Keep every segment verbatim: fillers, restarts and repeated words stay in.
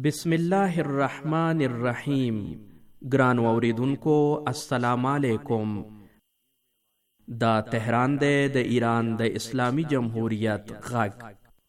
بسم الله الرحمن الرحیم. ګران اوریدونکو السلام علیکم. دا تهران دی د ایران د اسلامی جمهوریت غږ.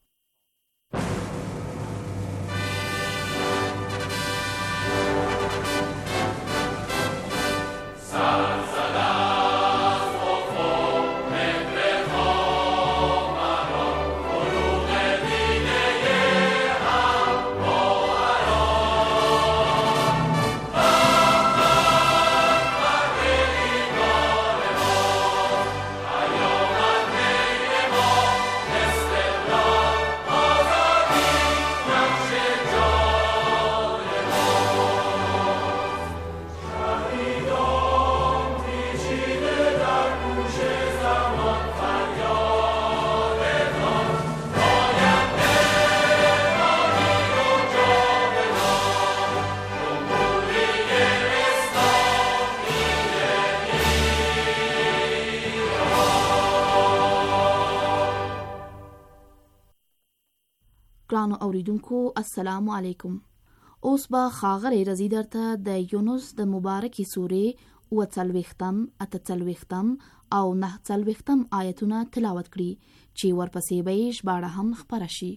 ګرانو اوریدونکو السلام علیکم. اوس به ښاغلی رضی درته د یونس د مبارکې سورې اووه څلوېښتم، اته څلوېښتم او نهه څلوېښتم آیتونه تلاوت کړي چې ورپسې به یې ژباړه هم خپره شي.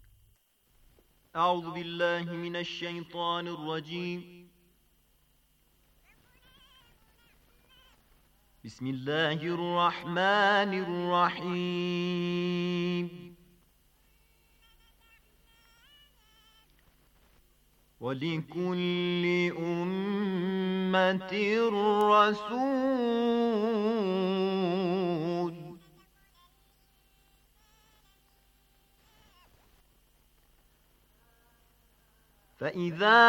اعوذ بالله من الشیطان الرجیم. بسم الله الرحمن الرحیم. وَلِكُلِّ أُمَّةٍ رَّسُولٌ فَإِذَا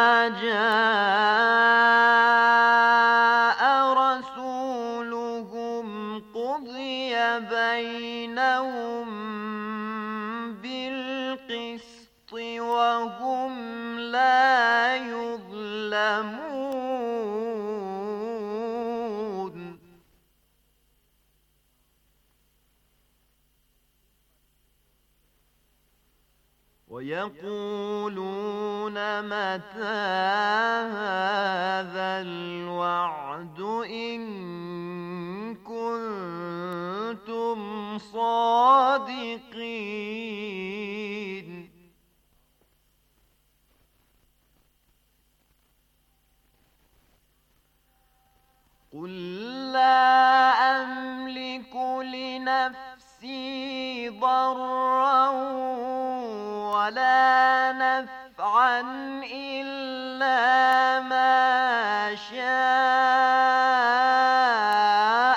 جَاءَ رَسُولُهُمْ قُضِيَ بَيْنَهُم بِالْقِسْطِ وَهُمْ لا يظلمون. ويقولون متى هذا الوعد إن كنتم صادقين. قل لا أملك لنفسي ضرا ولا نفعا إلا ما شاء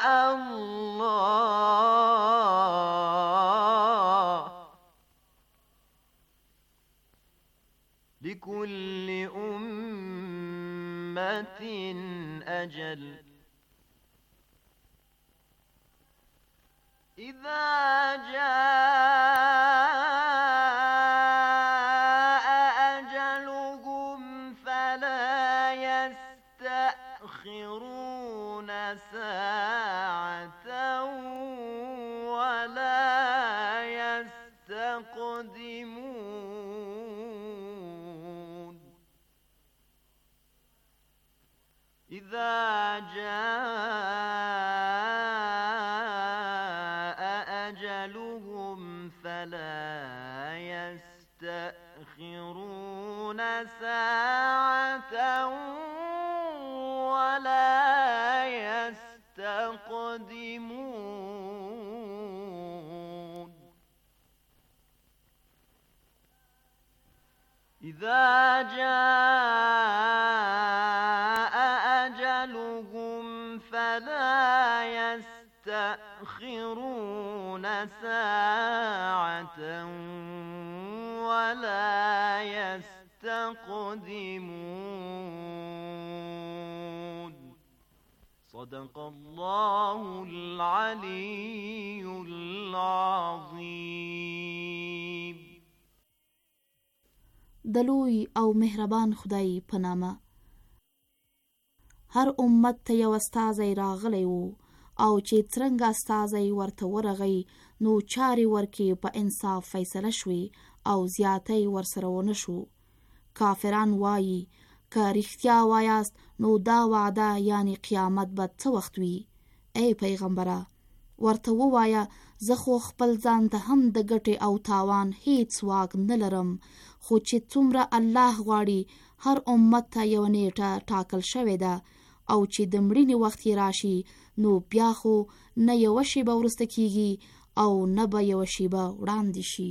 الله. لكل أمة أجل. إذا جاء أجلهم فلا يستأخرون ساعة ولا يستقدمون. إذا جاء أجلهم فلا يستأخرون ساعة ولا يستقدمون. إذا جاء أجلهم فلا يستأخرون ساعة ولا يستقدمون. صدق الله العلي العظيم. د لوی او مهربان خدای په نامه. هر امت ته یو استازی راغلی و او چې څرنګه استازی ورته ورغی نو چارې ورکې په انصاف فیصله شوې او زیاتی ورسره ونه شو. کافران وایي که رښتیا وایاست نو دا وعده یعنی قیامت به څه وخت وي؟ ای پیغمبره ورته ووایه زه خو خپل ځان ته هم د ګټې او تاوان هیڅ واک نه لرم، خو چې څومره الله غواړي هر امت ته یو نیټه ټاکل شوې ده او چې د مړینې وخت یې راشي نو بیا خو نه یوه شیبه وروسته کیږي او نه به یوه شیبه وړاندې شي.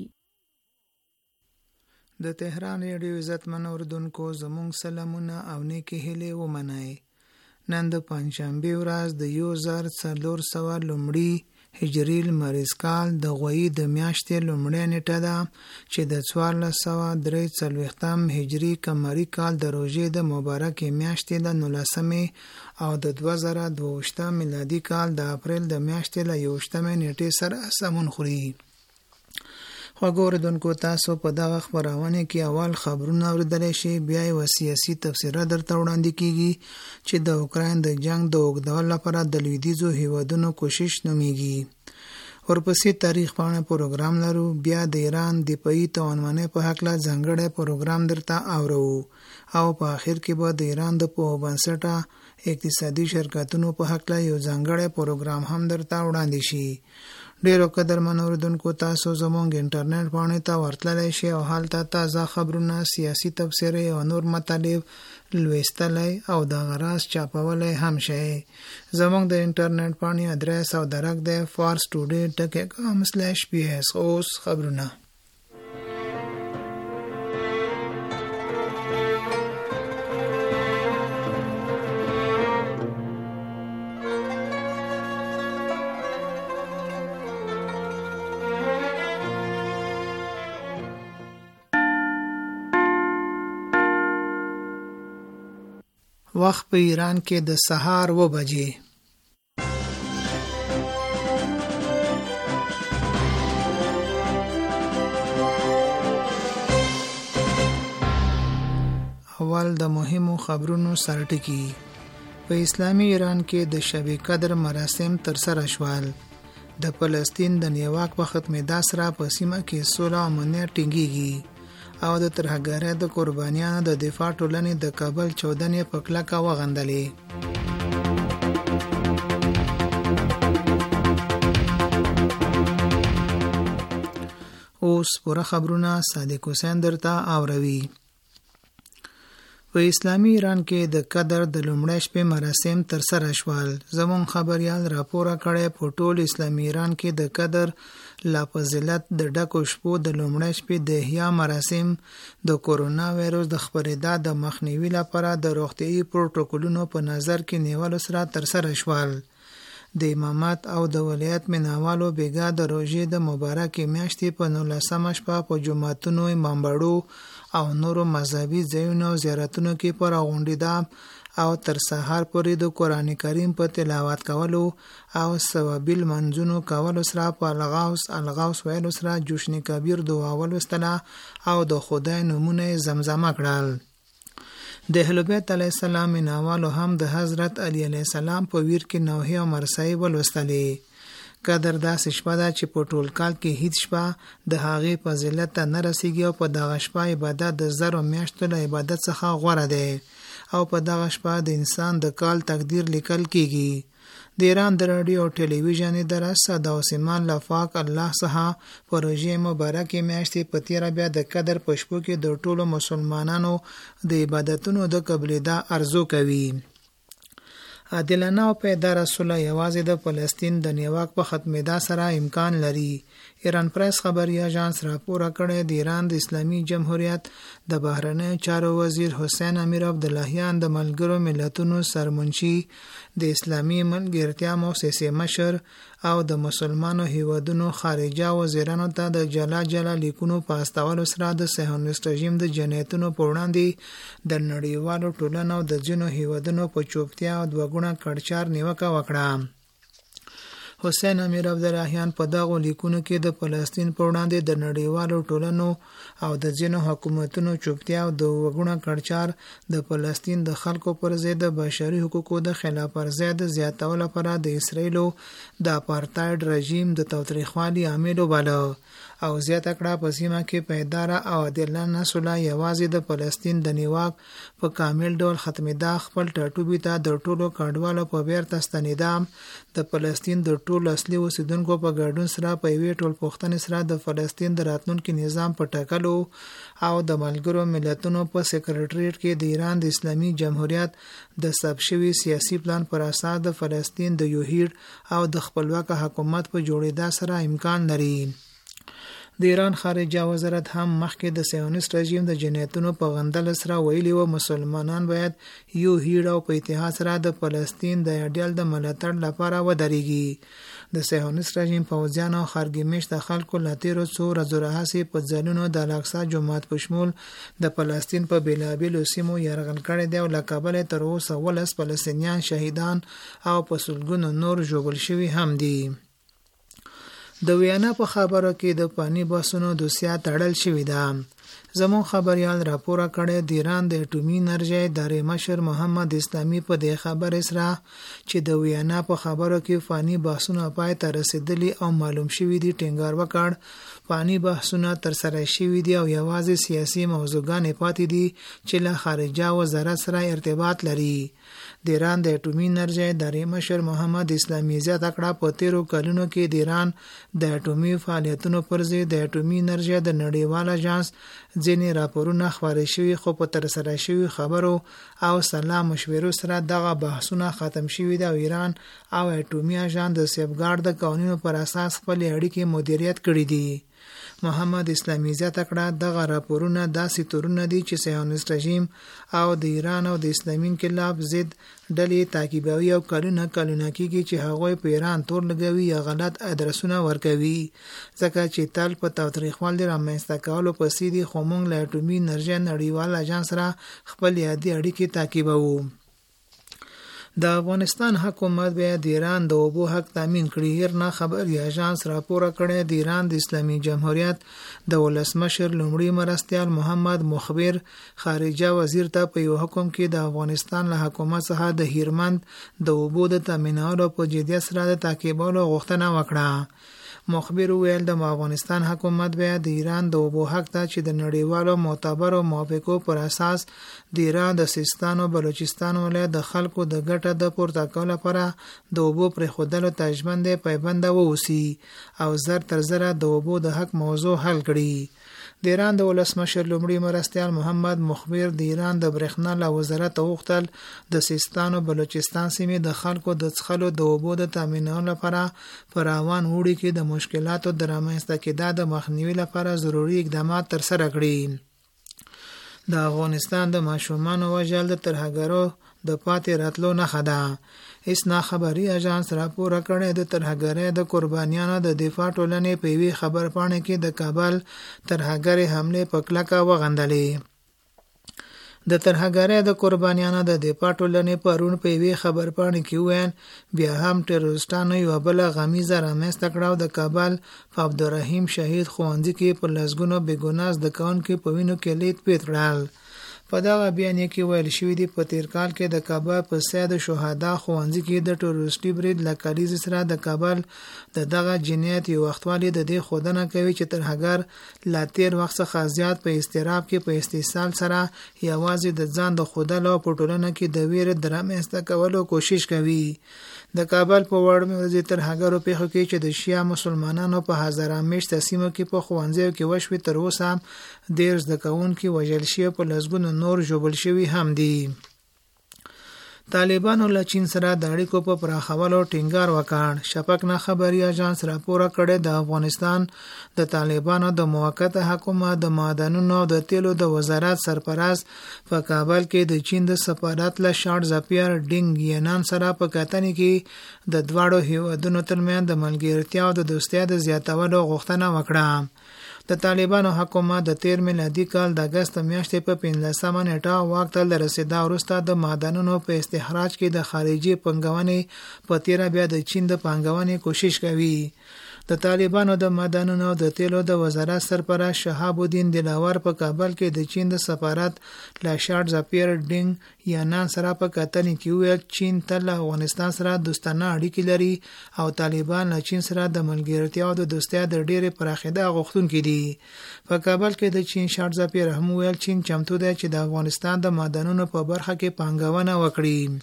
د تهران ریډیو عزتمن اوریدونکو زموږ سلامونه او نیکې هیلې ومنئ. نن د پنجشنبې ورځ د یو زر څلور سوه لومړي هجري لمریز کال د غویي د میاشتې لومړۍ نیټه ده چې د څوارلس سوه درې څلوېښتم هجري قمري کال د روژې د مبارکې میاشتې له نولسمې او د دوه زره دوه ویشتم میلادي کال د اپریل د میاشتې له یوویشتمې نیټې سره سمون خوري. خوږو اوریدونکو تاسو په دغه خپرونه کې اول خبرونه اوریدلی شي، بیا یې سیاسي تفسیره درته وړاندې کیږي چې د اوکراین د جنگ د اوږدولو لپاره د لویدیځو هیوادونو کوشش نومیږي. ورپسې تاریخ پاڼه پروګرام لرو، بیا د ایران دفاعي توانمنۍ په هکله ځانګړی پروګرام درته اورو او په آخر کې به د ایران د پوهه بنسټه اقتصادي شرکتونو په هکله یو ځانګړی پروګرام هم درته وړاندې شي. ډیرو قدرمن اوریدونکو تاسو زموږ انټرنیټ باندې ته ورتللی شئ او هلته تازه خبرونه، سیاسي تبصرې او نور مطالب لوستلی او دغه راز چاپولی هم شئ. زموږ د انټرنیټ باندې ادرس او درک دی فارس ټوډې ډک کام سلیش پی ایس. اوس خبرونه. وخت په ایران کې د سهار اوه بجې. اول د مهمو خبرونو سرټکی. په اسلامي ایران کې د شب قدر مراسم ترسره شول. د فلسطین د نیواک په ختمېدا سره په سیمه کې سوله او امنیت ټینګیږي او د ترهګرۍ د قربانیانو د دفاع ټولنې د کابل چودنې په کلکه وغندلې. اوس پوره خبرونه صادق حسین درته اوروي. په اسلامي ایران کې د قدر د لومړۍ شپې مراسم ترسره شول. زموږ خبریال راپور کړی په ټول اسلامي ایران کې د قدر لا فضیلت د ډکو شپو د لومړۍ شپې د احیا مراسم د کورونا وایرس د خپرېدا د مخنیوي لپاره د روغتیايي پروتوکولونو په نظر کې نیولو سره ترسره شول. د امامت او د ولایت مینوالو بیګا د روژې د مبارکې میاشتې په نولسمه شپه په جوماتونو، امامباړو او نورو مذهبي ځایونو او زیارتونو کې پر غونډېدا او تر سهار پورې د قرآن کریم په تلاوت کولو او ثوابي لمانځونو کولو سره په الغوث الغوث ویلو سره جشن کبیر دعا ولوستله او د خدای نومونه زمزمه کړل. د اهل بیت علیه السلام مینوالو هم د حضرت علی علیه السلام په ویر کې نوحې او مرثیې ولوستلې. قدر داسې شپه ده چې په ټول کال کې هیڅ شپه د هغې فضیلت ته نه رسیږي او په دغه شپه عبادت د زرو میاشتو له عبادت څخه غوره دی او په دغه شپه د انسان د کال تقدیر لیکل کیږي. د ایران د راډیو او ټلویزیون اداره صدا او سیمان له پاک الله څخه په روژې مبارکې میاشتې په تیره بیا د قدر په شپو کې د ټولو مسلمانانو د عبادتونو د قبلېدا ارزو کوي. عادلانه او پایداره صلح یوازې د فلسطین د نیواک په ختمېدا سره امکان لري. ایران پریس خبري اژانس راپور کړی د ایران د اسلامي جمهوریت د بهرنیو چارو وزیر حسین امیر عبداللهیان د ملګرو ملتونو سرمنشي، د اسلامي ملګرتیا مؤسسې مشر او د مسلمانو هیوادونو خارجه وزیرانو ته د جلا جلا لیکونو په استولو سره د صهیونیست رژیم د جنایتونو په وړاندې د نړیوالو ټولنو د ځینو هیوادونو په چوپتیا او دوه ګونه کړچار نیوکه وکړه. حسین امیر عبدالرحمن په دغه لیکونو کې د فلسطین پر وړاندې د نړیوالو ټولنو او د ځینو حکومتونو چوپتیا او د وګړو کړچار د فلسطین د خلکو پر ضد د بشري حقوقو د خلاف ورزۍ د زیاتولو لپاره د اسرایلو د اپارتایډ رژیم د تاوتریخوالي عامل وباله او زیاته کړه په سیمه کې پایداره او عادلانه صلح یوازې د فلسطین د نیواک په کامل ډول ختمېدا خپل ټاټوبي ته د ټولو کډوالو په بیرته ستنېدا د فلسطین د ټولو اصلي اوسیدونکو په ګډون سره په یوې ټولپوښتنې سره د فلسطین د راتلونکي نظام په ټاکلو او د ملګرو ملتونو په سکرټریټ کې د ایران د اسلامي جمهوریت د ثبت شوي سیاسي پلان پر اساس د فلسطین د یو هیډ او د خپلواک حکومت په جوړېدا سره امکان لري. د ایران خارجه وزارت هم مخکې د صهیونیست رژیم د جنایتونو په غندلو سره ویلي و مسلمانان باید یو هیډ او په اتحاد سره د فلسطین د ایډیال د ملاتړ لپاره ودرېږي. د صهیونیست رژیم پوځیان او خارګي د خلکو له تېرو څو ورځو راهیسې په ځایونو د الاقصی جومات په شمول د فلسطین په بېلابېلو سیمو یرغل کړی دی او له کبله تر اوسه ولس فلسطینیان شهیدان او په سلګونو نور ژوبل شوي هم دي. د ویانا په خبرو کې د پانی بحثونو دوسیه تړل شوې ده. زمون خبريال راپور کړی د ایران د اټومي انرژي ادارې مشر محمد اسلامي په دې خبره سره چې د ویانا په خبرو کې فانی بحثونه پای ته رسیدلی او معلوم شوی دي ټینګار وکړ فانی بحثونه تر سره شوی دي او یوازې سیاسي موضوعګانې پاتې دي چې له خارجه وزارت سره ارتباط لري. د ایران د اټومي انرژي ادارې مشر محمد اسلامي زیاته کړه په تیرو کلونو کې د ایران د اټومي فعالیتونو پر ضد د اټومي انرژي د نړیوال اژانس ځینې راپورونه خپاره شوي خو په تر سره شوي خبرو او سلا مشورو سره دغه بحثونه ختم شوي دي او ایران او اټومي اژانس د سیفګارد د قانونو پر اساس خپل اړیکې مدیریت کړې دي. محمد اسلامي زیاته کړه دغه راپورونه داسې تورونه دي چې صهیونیست رژیم او د ایران او د اسلامي انقلاب ضد ډلې تعقیبوي او کلونه کلونه کېږي چې هغوی په ایران تور لګوي یا غلط ادرسونه ورکوي ځکه چې تل په تاوتریخوالي رامنځته کولو پسې دي. خو موږ له اټومي انرژۍ نړیوال اژانس سره خپل یادي اړیکې تعقیبوو. د افغانستان حکومت بیا د ایران د اوبو حق تامین کړي. هرنا خبري اژانس راپور کړی د ایران د اسلامي جمهوریت د ولسمشر لومړي مرستیال محمد مخبر خارجه وزیر ته په یو حکم کې د افغانستان له حکومت څخه د هیرمند د اوبو د تامینولو په جدیت سره د تعقیبولو غوښتنه وکړه. مخبر ویل د افغانستان حکومت بیا د ایران د اوبو حق ته چې د نړیوالو معتبرو موافقو پر اساس د ایران د سیستان او بلوچستان ولایت د خلکو د ګټه د پورته کولو لپاره د اوبو پرېښودلو ته ژمن پایبند واوسي او زر تر زره د اوبو د حق موضوع حل کړي. د ایران د ولسمشر لومړي مرستیال محمد مخبر د ایران د برېښنا له وزارت غوښتل د سیستان او بلوچستان سیمې د خلکو د څښلو د اوبو د تامینولو لپاره په روان وړي کې د مشکلاتو د رامنځته کېدا د مخنیوي لپاره ضروري اقدامات ترسره کړي. د افغانستان د ماشومانو وژل د ترهګرو د پاتې راتلو نښه ده. اسنا خبري اژانس راپور کړی د ترهګرۍ د قربانیانو د دفاع ټولنې په یوې خبرپاڼه کې د کابل ترهګرۍ حمله په کلکه وغندلې. د ترهګرۍ د قربانیانو د دفاع ټولنې پرون په یوې خبرپاڼه کې وویل بیا هم ټروریسټانو یوه بله غمیزه رامنځته کړه او د کابل په عبدالرحیم شهید ښوونځي کې په لسګونو بېګناه زده کوونکي په وینو کې لیت پیت کړل. په دغه بیان کې ویل شوي دي په تیر کال کې د کابل په سید شهدا ښوونځي کې د ټروریستي برید له کلیزې سره د کابل د دغه جنایت یو وختوالي د دې ښودنه کوي چې ترهګر له تیر وخت څخه زیات په اضطراب کې په استحصال سره یوازې د ځان د ښودلو او په ټولنه کې د ویرې د رامنځته کولو کوشش کوي. د کابل په وړمې ورځې ترهګرو پیښو کې چې د شیعه مسلمانانو په هزاره میشته سیمو کې په ښوونځیو کې وشوې تر اوسه ډېر زده کوونکي وژل شوي په لسګونو نور ژوبل شوي هم دي. طالبانو له چین سره د اړیکو په پراخولو ټینګار وکړ. شفق نه خبري اژانس راپور کړی د افغانستان د طالبانو د موقته حکومت د معدنونو او د تیلو د وزارت سرپرست په کابل کې د چین د سفارت له شارټ زپیر ډینګ ینان سره په کتنې کې د دواړو هیوادونو ترمنځ د ملګرتیا او د دوستۍ د زیاتولو غوښتنه وکړه. د طالبانو حکومت د تیر میلادي کال د اگست میاشتې په پنځلسمه نیټه واک ته رسیدا وروسته د معدنونو په استخراج کې د خارجي پانګونې په تیر بیا د چین د پانګونې کوشش کوي. د طالبانو د معدنونو د تیلو د وزارت سرپرست شهاب الدین دلاور په کابل کې د چین د سفارت لاشارډ زپیر ډینګ یانان سره په کتنې کې ویل چین تل افغانستان سره دوستانه اړیکې لري او طالبان له چین سره د ملګرتیا او د دوستۍ د ډېرې پراخېدا غوښتونکي دي. په کابل کې د چین شارډ زپیر هم ویل چین چمتو دی چې د افغانستان د معدنونو په برخه کې پانګونه وکړي.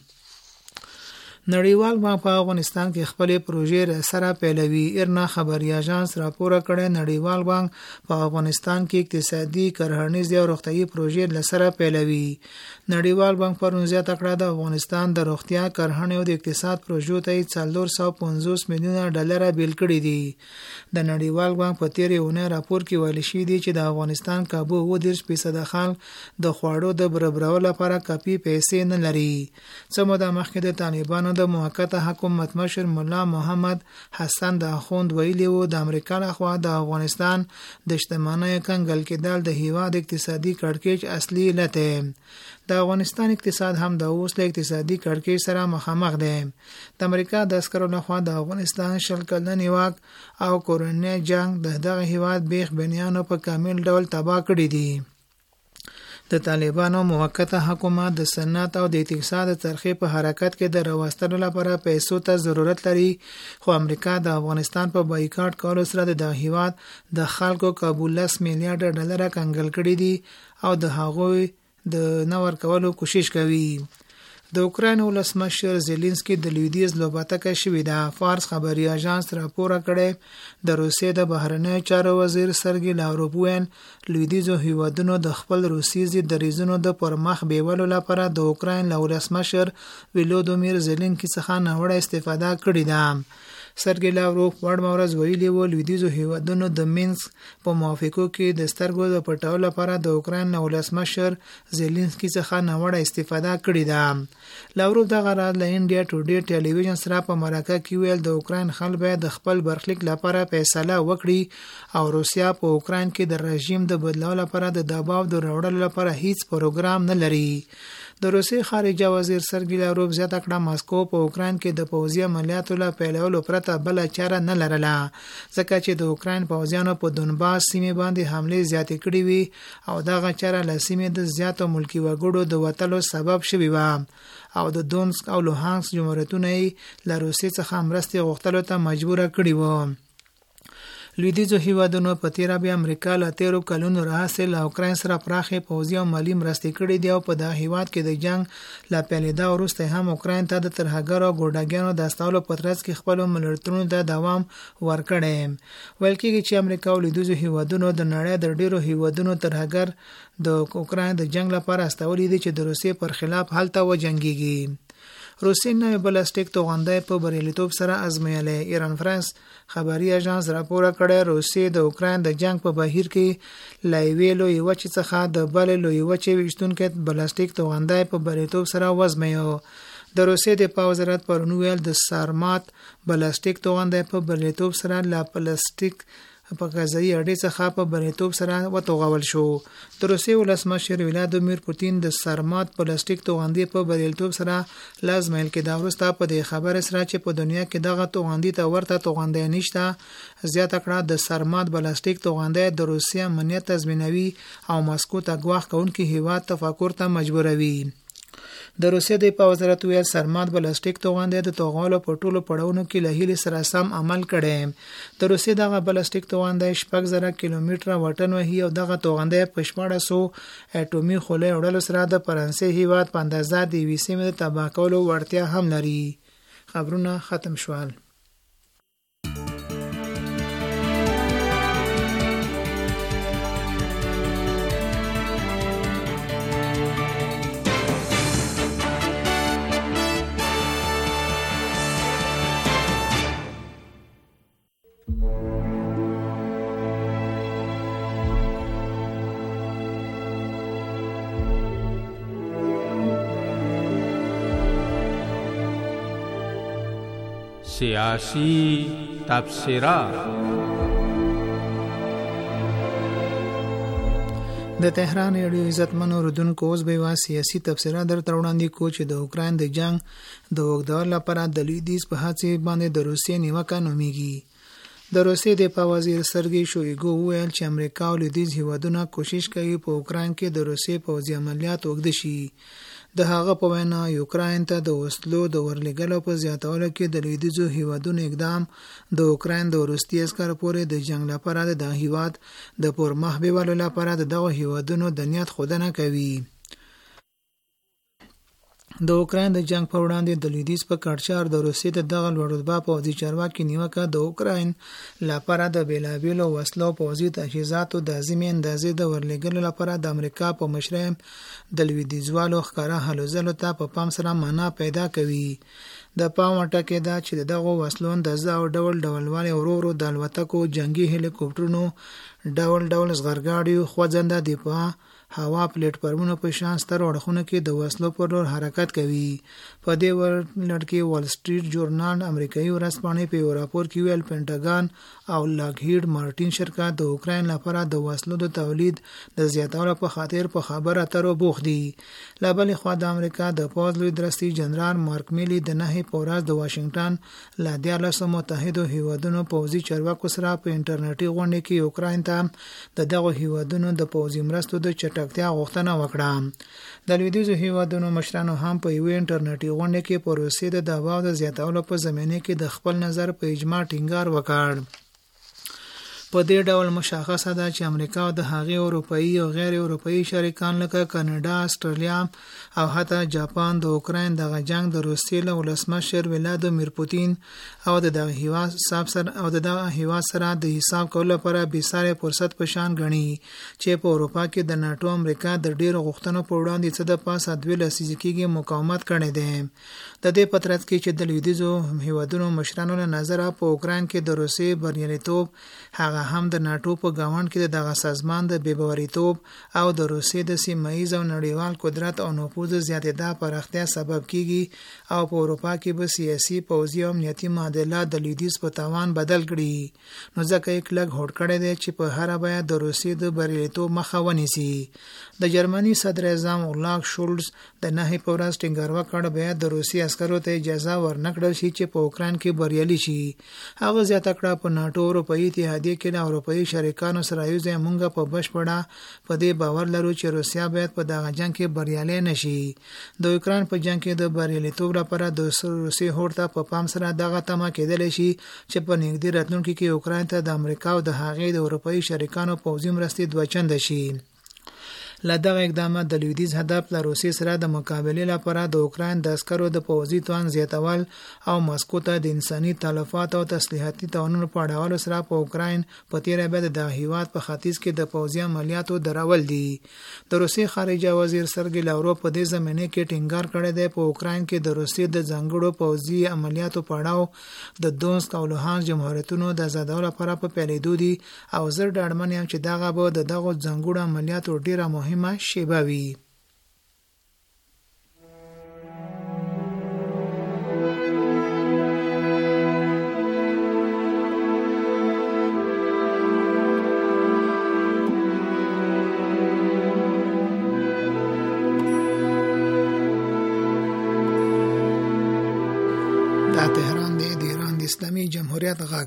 نړیوال بانک په افغانستان کې خپل پروژې سره پیلوي. ارنا خبري اژانس راپور کړی نړیوال بانک په افغانستان کې اقتصادي، کرهنیز او روغتیايي پروژې لسره پیلوي. نړیوال بانک پرون زیاته کړه د افغانستان د روغتیا، کرهنې او د اقتصاد پروژو ته څلور سوه پنځوس میلیونه ډالر بیل کړي دي. د نړیوال بانک په تیرې اونۍ راپور کې ویل شوی دی چې د افغانستان کابو اووه دېرش فیصده خلک د خوړو د برابرولو لپاره کافي پیسې نه لري. څه موده مخکې د طالبانو د موقته حکومت مشر مولا محمد حسن د اخوند ویلي وو د امریکا لخوا د افغانستان د شتمنۍ کنګل کېدل د هیواد اقتصادي کړکېچ اصلي علت دی. د افغانستان اقتصاد هم د اوس له اقتصادي کړکېچ سره مخامخ دی. د امریکا د عسکرو لخوا د افغانستان شل کلنې واک او کورنۍ جنگ د دغه هیواد بیخ بنیانو په کامل ډول تباه کړي دي. د طالبانو موقته حکومت د صنعت او د اقتصاد ترخی په حرکت کې د راوستلو لپاره پیسو ته ضرورت لري، خو امریکا د افغانستان په بایکاټ کولو سره د هیواد د خلکو کابو لس میلیارډ ډالر کنګل کړي دي او د هغوی د نه ورکولو کوشش کوي. د اوکراین ولسمشر زيلنسکي د لویدیز لوباتکه شوې ده. فارس خبري اژانس راپور کړی د روسیې د بهرنی چارو وزیر سرګي لاوروف ویل لویدیزو هیوادونو د خپل روسي ضد دریځونو د پرمخ بیولو لپاره د اوکراین له ولسمشر ولودیمیر زيلنسکي څخه ناوړه استفاده کړې ده. سرګي لاوروف وړ مورز ویلي وو لویدیزو هیوادونو د مینسک په موافقو کې د سترګو د پټولو لپاره د اوکراین له ولسمشر زيلنسکي څخه ناوړه استفاده کړې ده. لاوروف دغه راز له انډیا ټوډے ټلویزیون سره په مرکه کې ویل د اوکراین خلک باید د خپل برخلیک لپاره فیصله وکړي او روسیا په اوکراین کې د رژیم د بدلولو لپاره د دباو د راوړلو لپاره هیڅ پروګرام نه لري. د روسیې خارجه وزیر سرګي لاوروف زیاته کړه ماسکو په اوکراین کې د پوځي عملیاتو له پیلولو پرته بل چاره نه لرله، ځکه چې د اوکراین پوځیانو په دونباس سیمې باندې حمله زیاتې کړې وي او دغه چاره له سیمې د زیاتو ملکی وګړو د وټلو سبب شوی و او د دونسک او لوهانسک جمهوریتونه له روسیې څخه مرستې غوښتلو ته مجبور کړي وو. لویدیځو هیوادونو په تیره بیا امریکا له تیرو کلونو راهیسې له اوکراین سره پراخې پوځي او مالي مرستې کړې دي او په دغه هیواد کې د جنګ له پیلېدا وروسته هم اوکراین ته د ترهګرو او ګوډاګیانو د استولو په ترڅ کې خپلو ملتونو ته دوام ورکړی. ویل کېږي چې امریکا او لویدیځو هیوادونو د نړۍ د ډېرو هیوادونو ترهګر د اوکراین د جنګ لپاره استولي دي چې د روسیې پر خلاف هلته وجنګېږي. روسیې نوې بلاسټیک توغندی په بریالیتوب سره ازمایلی. ایران فرانس خبري اژانس راپور کړی روسیې د اوکراین د جنگ په بهیر کې له یوې لویې وچې څخه د بلې لویې وچې ویشتونکی بلاسټیک توغندی په بریالیتوب سره وازمایه. د روسیې د پوځ وزارت پرون ویل د سارمات بلاسټیک توغندی په بریالیتوب سره له پلاستیک په غذایی اډې څخه په بریالیتوب سره وتوغول شو. د روسیې ولسمشر ولادیمیر پوتین د سارمات پلاستیک توغندي په بریالیتوب سره لازمایل کې دا وروسته په دې خبره سره چې په دنیا کې دغه توغندي ته ورته توغندي نشته زیاته کړه د سارمات پلاستیک توغندي د روسیې امنیت تضمینوي او ماسکو ته ګواښ کوونکي هیواد تفکر ته مجبوروي. د روسیې د پوځ وزارت ویل سارمات بلاسټیک توغندی د توغولو په ټولو پړاوونو کې له هیلې سره سم عمل کړی. د روسیې دغه بلاسټیک توغندی شپږ زره کیلومتره واټن وهي او دغه توغندی په شپاړس سوه اټومي خولۍ وړلو سره د فرانسې هیواد په اندازه د یوې سیمې د تباه کولو وړتیا هم لري. خبرونه ختم شول. سیاسی تبصره د تهران ریډیو عزتمن اوریدونکو اوس به وا سیاسي تفسیرات درته وړاندې کوو چې د اوکراین د جنگ د اوږدوالي لپاره د لویدیځ په هڅې باندې د روسیې نیوکه نومیږي. د روسیې دفاع وزیر سرګی شویګو وویل چې امریکا او لویدیځ هیوادونه کوشش کوي په اوکراین کې د روسیې پوځي عملیات اوږد شي. د هغه په وینا یوکراین ته د وسلو د ورلېږلو په زیاتولو کې د لویدیځو هیوادونو اقدام د اوکراین د وروستي عسکر پورې د جنگ لپاره د دغه هیواد د پرمخ بیولو لپاره د دغه هیوادونو د نیت ښودنه کوي. د اوکراین د جنگ په وړاندې د لویدیځ په کړچار د روسیې د دغه لوړ رتبه پوځي چارواکي نیوکه د اوکراین لپاره د بیلابیلو وسلو پوځي تجهیزاتو د عظیمې اندازې د ورلېږلو لپاره د امریکا په مشرۍ د لویدیځوالو ښکاره هلو ځلو ته په پام سره معنا پیدا کوي. د پام ټکی دا چې دغه وسلو اندازه او ډول ډولوالی ورو ورو د الوتکو، جنگي هلیکوپټرونو، ډول ډول زغرګاډیو، خوځنده دفاع هوا پلیټ فارمونو په شان ستر اړخونو کې د وسلو پر لور حرکت کوي. په دې ورلړ کې وال سټریټ جورنال امریکایي ورځپاڼې په یو راپور کې ویل پینټاګان او لاکهیډ مارټین شرکت د اوکراین لپاره د وسلو د تولید د زیاتولو په خاطر په خبره اترو بوخت دي. له بلې خوا د امریکا د پوځ لوی درستي جنرال مارک میلی د نهې په ورځ د واشنګټن له دیارلسو متحدو هیوادونو پوځي چارواکو سره په انټرنیټي غونډه کې اوکراین ته د دغه هیوادونو د پوځي مرستو د چټک غوښتنه وکړه. د لویدیځو هیوادونو مشرانو هم په یوې انټرنیټي غونډه کې په روسیې د دباو د زیاتولو په زمینه کې د خپل نظر په اجماع ټینګار وکړ. په دې ډول مشخصه ده چې امریکا او د هغې اروپایي او غیر اروپایي شریکان لکه کاناډا، استرالیا او حتی جاپان د اوکراین دغه جنگ د روسیې له ولسمشر ولادیمیر پوتین او د دغه هیواد صاحب سره او د دغه هیواد سره د حساب کولو لپاره بېساري فرصت په شان ګڼي چې په اروپا کې د ناټو امریکا د ډیرو غوښتنو په وړاندې څه د پاسه دوه لسیزې کېږي مقاومت کړی دی. د دې په ترڅ کې چې د لویدیځو هیوادونو مشرانو له نظره په اوکراین کې د روسیې بریالیتوب هغه هم د ناټو په ګاونډ کې د دغه سازمان د بې باوریتوب او د روسیې د سیمه ییز او نړیوال قدرت او نفوذ زیاتېدا پراختیا سبب کیږي او په اروپا کې به سیاسي، پوځي او امنیتي معادلات د لویدیځ په تاوان بدل کړي. نو ځکه یې کلک هوډ کړی دی چې په هره بیه د روسیې د بریالیتوب مخه ونیسي. د جرمني صدر اعظم اولاف شولز د نهې په ورځ ټینګار وکړ باید د روسیې عسکرو ته اجازه ورنکړل شي چې په اوکراین کې بریالي شي. هغه زیاته کړه په ناټو اروپایي اتحادیه کې د اروپایي شریکانو سره یوځای موږ په بشپړه په دې باور لرو چې روسیا باید په دغه جنگ کې بریالي نشي. د اوکراین په جنگ کې د بریالیتوب لپاره د روسیې هوډ ته په پام سره دغه تمه کېدلی شي چې په نږدې راتلونکي کې اوکراین ته د امریکا او د هغې د اروپایي شریکانو پوځي مرستې دوه چنده شي. له دغه اقدامات د لویدیځ هدف له روسیې سره د مقابلې لپاره د اوکراین د عسکرو د پوځي توان زیاتول او مسکو ته د انساني تلفات او تسلیحاتي تاوانونو په اړولو سره په اوکراین په تیره بیا د دغه هیواد په ختیځ کې د پوځي عملیاتو درول دي. د روسیې خارجه وزیر سرګی لاوروف په دې زمینه کې ټینګار کړی دی په اوکراین کې د روسیې د ځانګړو پوځي عملیاتو په اړه د دونسک او لوهانسک جمهوریتونو د آزادولو لپاره په پیلېدو دي او زه ډاډمن یم چې دغه به د دغو ځانګړو عملیاتو ډیره مهمه شیبه وي. دا تهران دی، د ایران د اسلامي جمهوریت غږ.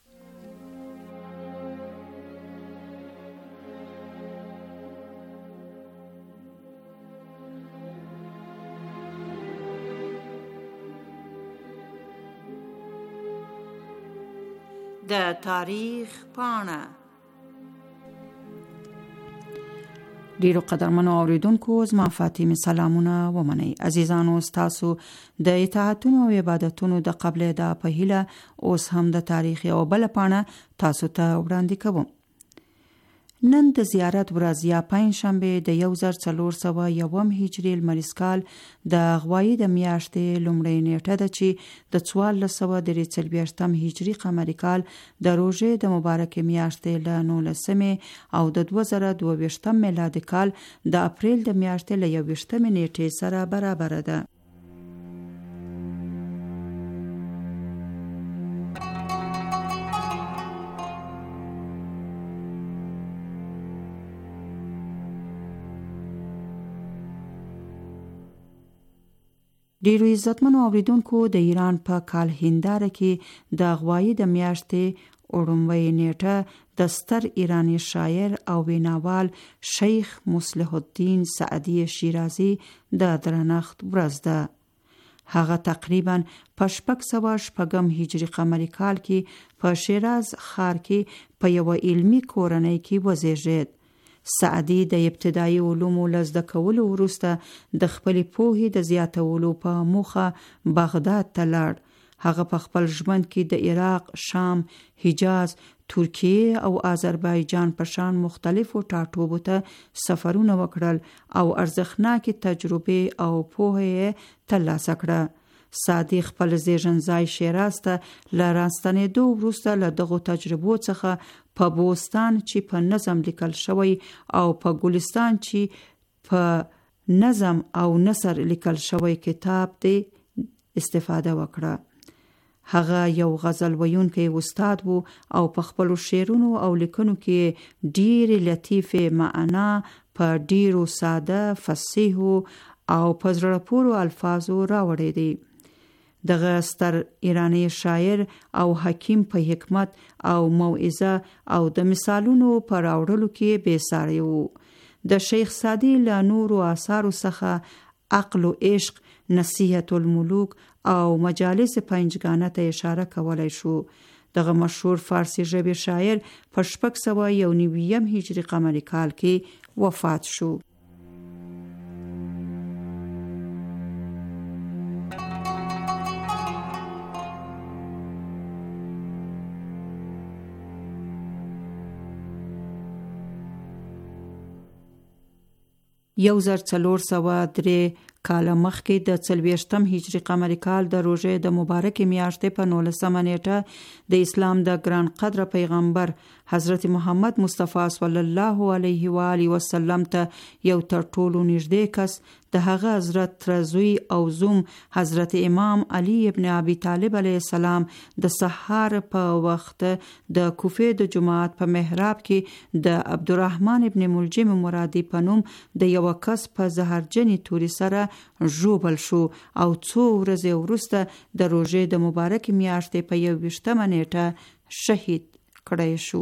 د تاریخ پاڼه. ډیرو قدرمنو اوریدونکو زما فاطمه سلامونه ومنئ. عزیزانو تاسو د اطاعتونو او عبادتونو د قبل د په هیله اوس هم د تاریخ او بل پاڼه تاسو ته وړاندې کوم. نن د زیارت ورځ یا پنځ شنبه د یو زر څلور سوه یوم هجري لمریز کال د غوایي د میاشتې لومړۍ نیټه ده چې د څوارلس سوه درې څلوېښتم هجري قمري کال د روژې د مبارکې میاشتې له نولسمې او د دوه زره دوه ویشتم میلادي کال د اپریل د میاشتې له یوویشتمې نیټې سره برابره ده. ډیرو عزتمنو اوریدونکو د ایران په کال هنداره کې د غوایی د میاشتې اړومبۍ نیټه د ستر ایرانی شاعر او ویناوال شیخ مصلح الدین سعدی شیرازی د درنښت ورځ ده. هغه تقریبا په شپږ سوه شپږم هجري قمري کال کې په شیراز ښار کې په یوه علمي کورنۍ کې وزیږید. سعدي د ابتدایي علومو له زده کولو وروسته د خپلې پوهې د زیاتولو په موخه بغداد ته لاړ. هغه په خپل ژوند کې د عراق، شام، حجاز، ترکیه او آذربایجان په شان مختلفو ټاټوبو ته سفرونه وکړل او ارزښتناکې تجربې او پوهه ترلاسه کړه. سعدي خپل زیږنځای شیراز ته له راستنېدو وروسته له دغو تجربو څخه په بوستان چې په نظم لیکل شوی او په ګلستان چې په نظم او نثر لیکل شوی کتاب دی استفاده وکړه. هغه یو غزل ویونکی استاد وو او په خپلو شعرونو او لیکنو کې ډېرې لطیفې معنا په ډېرو ساده، فصیحو او په زړه پورو الفاظو راوړی دی. دغه ستر ایرانی شاعر او حکیم په حکمت او موعظه او د مثالونو په راوړلو کې بې ساری وو. د شیخ سعدي له نورو آثارو څخه عقل و عشق، نصیحت الملوک او مجالس پنجګانه ته اشاره کولای شو. دغه مشهور فارسی ژبې شاعر په شپږ سوه یو نویم هجري قمري کال کې وفات شو. یو زر څلور سوه درې کاله مخکې د څلوېښتم هجري قمري کال د روژې د مبارکې میاشتې په نولسمه نیټه د اسلام د ګران قدره پیغمبر حضرت محمد مصطفی صلی الله علیه و آله وسلم ته یو تر ټولو نږدې کس د هغه حضرت ترزوی او زوم حضرت امام علی ابن ابي طالب علیه السلام د سحر په وخت د کوفې د جماعت په محراب کې د عبدالرحمن ابن ملجم مرادی په نوم د یو کس په زهرجنې توري سره ژوبل شو او څو ورځې وروسته د روژې د مبارکې میاشتې په یوویشتمه نیټه شهید کړی شو.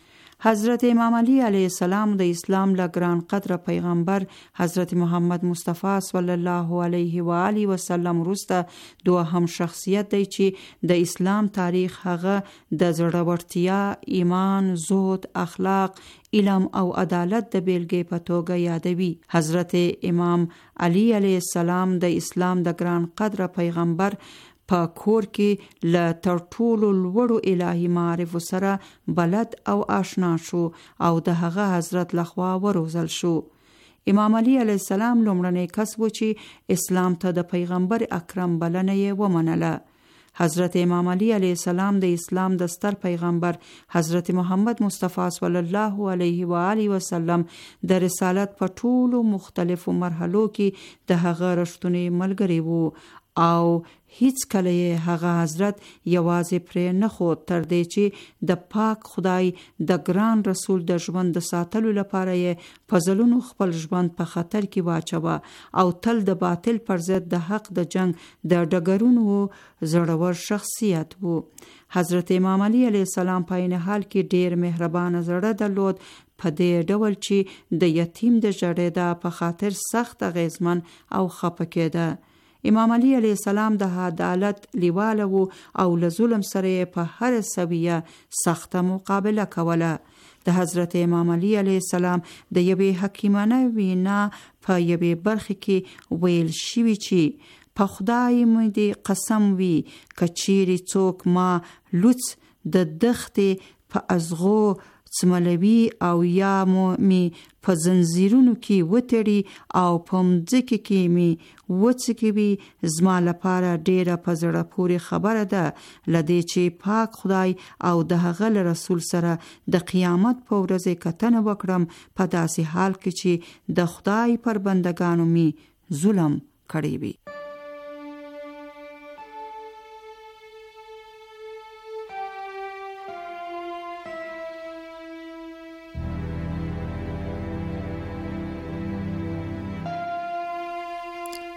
حضرت امام علی علیه السلام د اسلام له ګران قدره پیغمبر حضرت محمد مصطفی صلی الله علیه و آله وسلم وروسته دوهم شخصیت دی چې د اسلام تاریخ هغه د زړورتیا، ایمان، زهد، اخلاق، علم او عدالت د بیلګې په توګه یادوي. حضرت امام علی علیه السلام د اسلام د ګران قدره پیغمبر په کور کې له تر ټولو لوړو الهي معارف سره بلد او آشنا شو او د هغه حضرت لخوا وروزل شو. امام علی علیه السلام لومړنی کس و چې اسلام ته د پیغمبر اکرم بلنه یې ومنله. حضرت امام علی علیه السلام د اسلام د ستر پیغمبر حضرت محمد مصطفی صلی الله علیه و آله وسلم د رسالت په ټولو مختلفو مرحلو کې د هغه رښتونی ملګری وو او هیڅ کله یې هغه حضرت یوازې پرې نه خود تر دې چې د پاک خدای د ګران رسول د ژوند د ساتلو لپاره یې په ځلونو خپل ژوند په خطر کې واچوه او تل د باطل پر ضد د حق د جنگ د ډګرونو زړور شخصیت وو. حضرت امام علی علیه السلام په عین حال کې ډیر مهربان زړه درلود، په دې ډول چې د یتیم د ژړېدا په خاطر سخت اغیزمن او خفه کېده. امام علی علیه السلام د عدالت لیواله وو او له ظلم سره په هر سویه سخته مقابله کوله. د حضرت امام علی علیه السلام د یوې حکیمانه وینا په یوې برخه کې ویل شوی چې په خدای مې دې قسم وي که چیرې څوک ما لوڅ د دښتې په ازغو څملوي او یا مو می په زنځیرونو کې وتړي او په مځکه کې می وڅکوي، زما لپاره ډیره په زړه پورې خبره ده لدې چې پاک خدای او د هغه رسول سره د قیامت په ورځ کتنه وکړم په داسې حال کې چې د خدای پر بندگانو می ظلم کړی وي.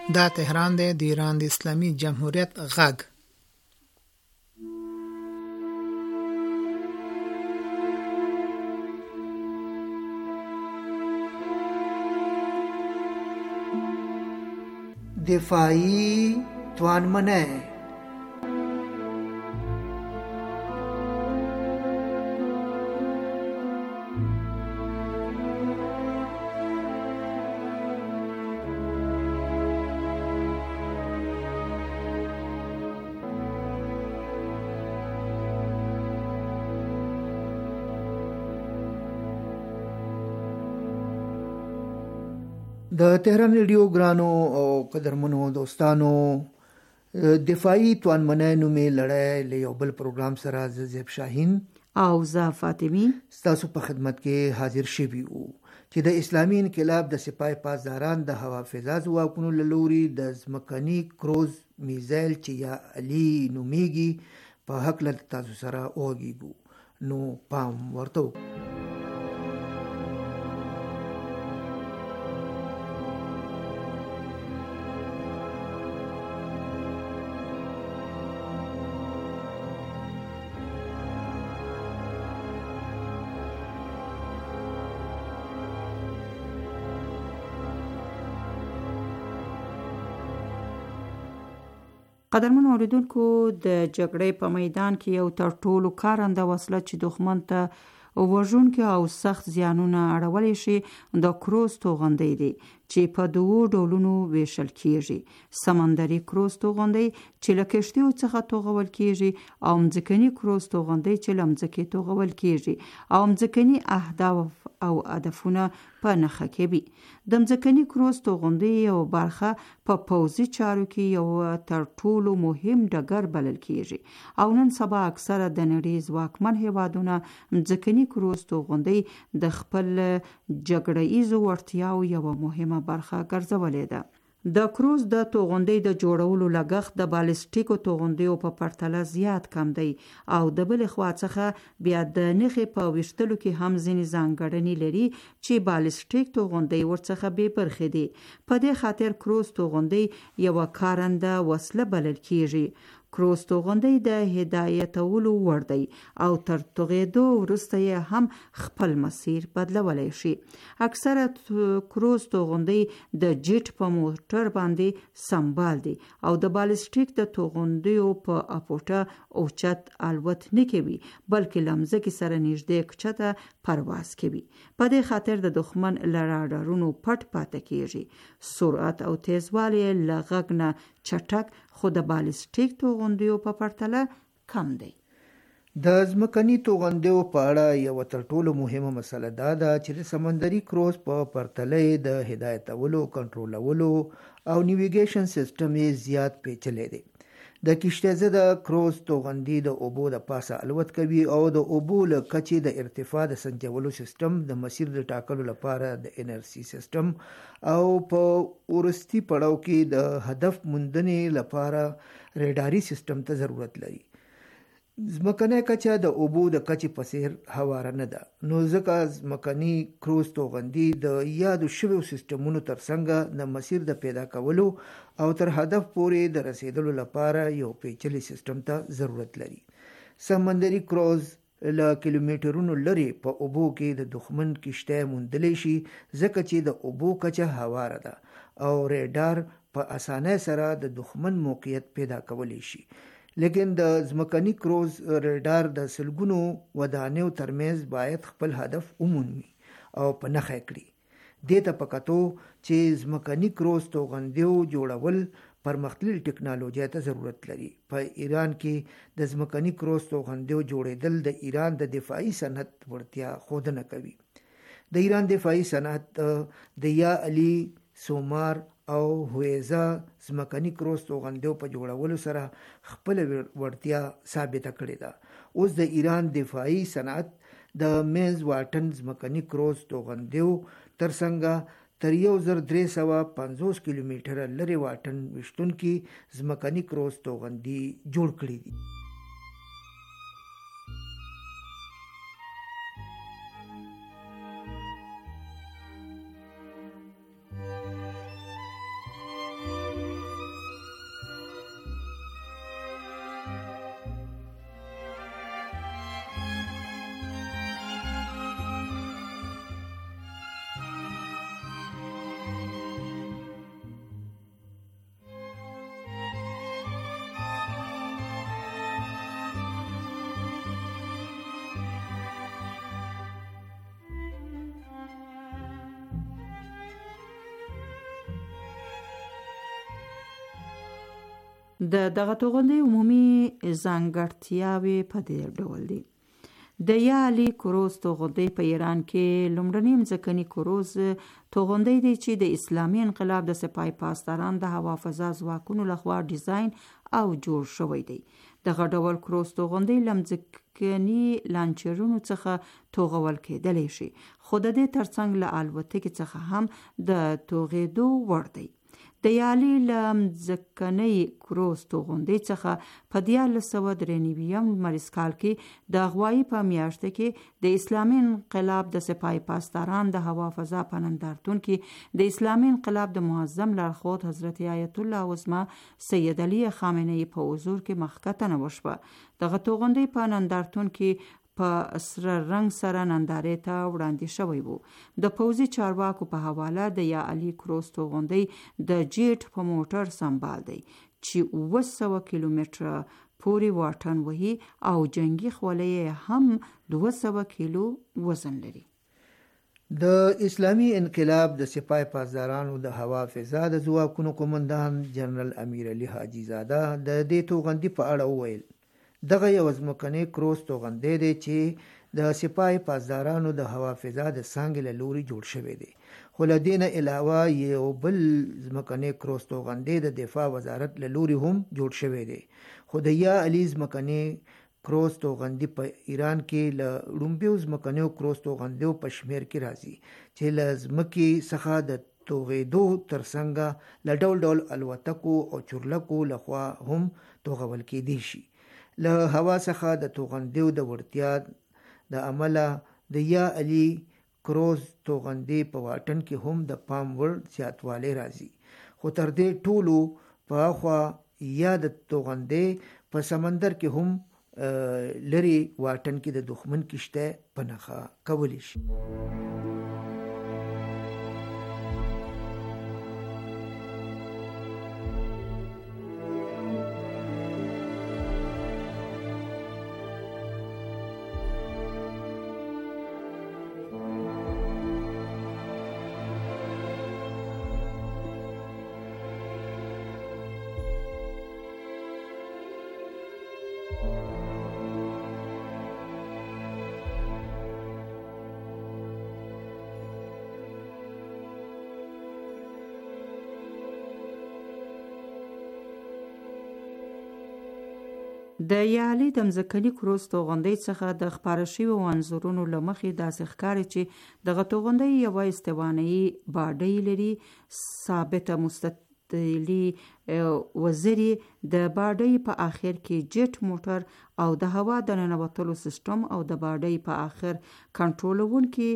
دا تهران دی، د ایران د اسلامي جمهوریت غږ. دفاعی توانمنه د تهران ریډیو ګرانو او قدرمنو دوستانو، دفاعي توانمنۍ نومې لړۍ له یو بل پروګرام سره زیب شاهین او زه فاطمی ستاسو په خدمت کې حاضر شوي وو چې د اسلامي انقلاب د سپاه پاسداران د هوا فضا ځواکونو له لوري د ځمکني کروز میزایل چې یا علي نومیږي په هکله تاسو سره وغږیږو. نو پام ورته قدرمن اوریدونکو، د جګړې په میدان کې یو تر ټولو کارنده وسله چې دښمن ته وژونکي او سخت زیانونه اړولی شي د کروز توغندۍ دی چې په دوو ډولونو ویشل کیږي: سمندري کروز توغندۍ چې له کشتیو څخه توغول کیږي او مځکني کروز توغندۍ چې له مځکې توغول کیږي او مځکني اهداف او هدفونه په نښه کوي. د مځکني کروز توغندۍ یو برخه په پوځي چارو کې یو تر ټولو مهم ډګر بلل کیږي او نن سبا اکثره د نړۍ ځواکمن هیوادونه مځکني کروز توغندۍ د خپل جګړه ایزو وړتیاو یوه مهمه برخه ګرځولې ده. د کروز د توغندۍ د جوړولو لګښت د بالستیکو توغندیو په پرتله زیات کم دی او د بلې خوا څخه بیا د نښې په ویشتلو کې هم ځینې ځانګړنې لري چې بالستیک توغندۍ ورڅخه بې برخې دي. په دې خاطر کروز توغندۍ یوه کارنده وسله بلل کیږي. کروز توغندۍ د هدایتولو وړ دی او تر توغېدو وروسته یې هم خپل مسیر بدلولی شي. اکثره کروز توغندۍ د جیټ په موټر باندې سمبال دي او د بالستیک د توغندیو په اپوټه اوچت الوت نه کوي بلکې له مځکې سره نږدې کښته پرواز کوي. په دې خاطر د دښمن له راډارونو پټ پاتې کیږي. سرعت او تیزوالی له غږ نه چټک خو د بالستیک توغندیو په پرتله کم دی. د ځمکني توغندیو په اړه یوه تر ټولو مهمه مسله دا ده چې د سمندري کروز په پرتله د هدایتولو، کنټرولولو او نیویګیشن سیستم یې زیات پیچلی دی. د کشته زده کروز توغندي د اوبو د پاسه الوت کوي او د اوبو له کچې د ارتفاع د سنجولو سیستم، د مسیر د ټاکلو لپاره د انرسي سیستم او په ورستي پړاو کې د هدف موندنې لپاره ریډاري سیستم ته ضرورت لري. ځمکنی کچه د اوبو د کچې په څیر هواره نه ده، نو ځکه ځمکني کروز توغندي د یادو شویو سیستمونو ترڅنګ د مسیر د پیدا کولو او تر هدف پورې د رسیدلو لپاره یو پیچلی سیستم ته ضرورت لري. سمندري کروز له کیلومترونو لرې په اوبو کې د دښمن کشته موندلی شي ځکه چې د اوبو کچه هواره ده او ریډار په اسانۍ سره د دښمن موقعیت پیدا کولی شي. لیکن د ځمکني کروز ریډار د سلګونو ودانیو ترمنځ باید خپل هدف ومومي او په نښه کړي. دې ته په کتو چې ځمکني کروز توغندیو جوړول پرمختللې ټکنالوژۍ ته ضرورت لري. په ایران کې د ځمکني کروز توغندیو جوړېدل د ایران د دفاعي صنعت وړتیا ښودنه کوي. د ایران دفاعي صنعت د یا علي، سومار او هویزه ځمکني کروز توغندیو په جوړولو سره خپل وړتیا ثابته کړې ده. اوس د ایران دفاعي صنعت د مینز واټن ځمکني کروز توغندیو ترڅنګ تر یو زر درې سوه پنځوس کیلومتره لرې واټن ویشتونکي ځمکني کروز توغندي جوړ کړي دي. د دغه توغندۍ عمومي ځانګړتیاوې په دې ډول دي. د یا علی کروز توغندۍ په ایران کې لومړنی ځمکني کروز توغندۍ دی چې د اسلامي انقلاب د سپاه پاسداران د هوا فضا ځواکونو لخوا ډیزاین او جوړ شوی دی. دغه ډول کروز توغندۍ له ځمکني لانچرونو څخه توغول کېدلی شي، خو د دې ترڅنګ له الوتکې څخه هم د توغېدو وړ دی. د یالي له ځمکنۍ کروز توغندۍ څخه په دیارلس سوه درې نوي لمریز کال کې د غوایي په میاشت کې د اسلامي انقلاب د سپاه پاسداران د هوا فضا په نندارتون کې د اسلامي انقلاب د معظم لارښود حضرت آیت الله عظما سید علی خامنه‌ای په حضور کې مخکتنه وشوه. دغه توغندۍ په نندارتون کې په سره رنگ سره نندارې ته وړاندې شوی وو. د پوځي چارواکو په حواله د یا علی کروز توغندۍ د جیټ په موټر سمبال دی چې اوه سوه کیلومتره پورې واټن وهي او جنگي خولۍ هم دوه سوه کیلو وزن لري. د اسلامی انقلاب د سپاه پاسدارانو د هوا فضا د ځواکونو قومندان جنرال امیر علي حاجي زاده د دې توغندۍ په اړه وویل. دغه یو ځمکنی کروز توغندۍ دی چې د سپاه پاسدارانو د هوا فضا د څانګې له لوري جوړ شوی دی، خو له دې نه علاوه یو بل ځمکنی کروز توغندۍ د دفاع وزارت له لوري هم جوړ شوی دی. خو د یا علی ځمکنی کروز توغندۍ په ایران کې له لومړیو ځمکنیو کروز توغندیو په شمیر کې راځي چې له ځمکې څخه د توغېدو ترڅنګ له ډول ډول الوتکو او چورلکو لخوا هم توغول کېدی شي. له هوا څخه د توغندیو د وړتیا د امله د یا علی کروز توغندۍ په واټن کې هم د پام وړ زیاتوالی راځي. خو تر دې ټولو په اخوا یا د توغندۍ په سمندر کې هم لري واټن کې د دښمن کشته په نښه کولی شي. د یالي د ځمکني کروز توغندۍ څخه د خپاره شویو انځورونو له مخې داسې ښکاري چې دغه توغندۍ یوه استوانایي باډۍ لري، ثابته مستطیلي وزرې، د باډۍ په آخر کې جیټ موټر او د هوا د ننوتلو سیستم او د باډۍ په آخر کنټرولونکي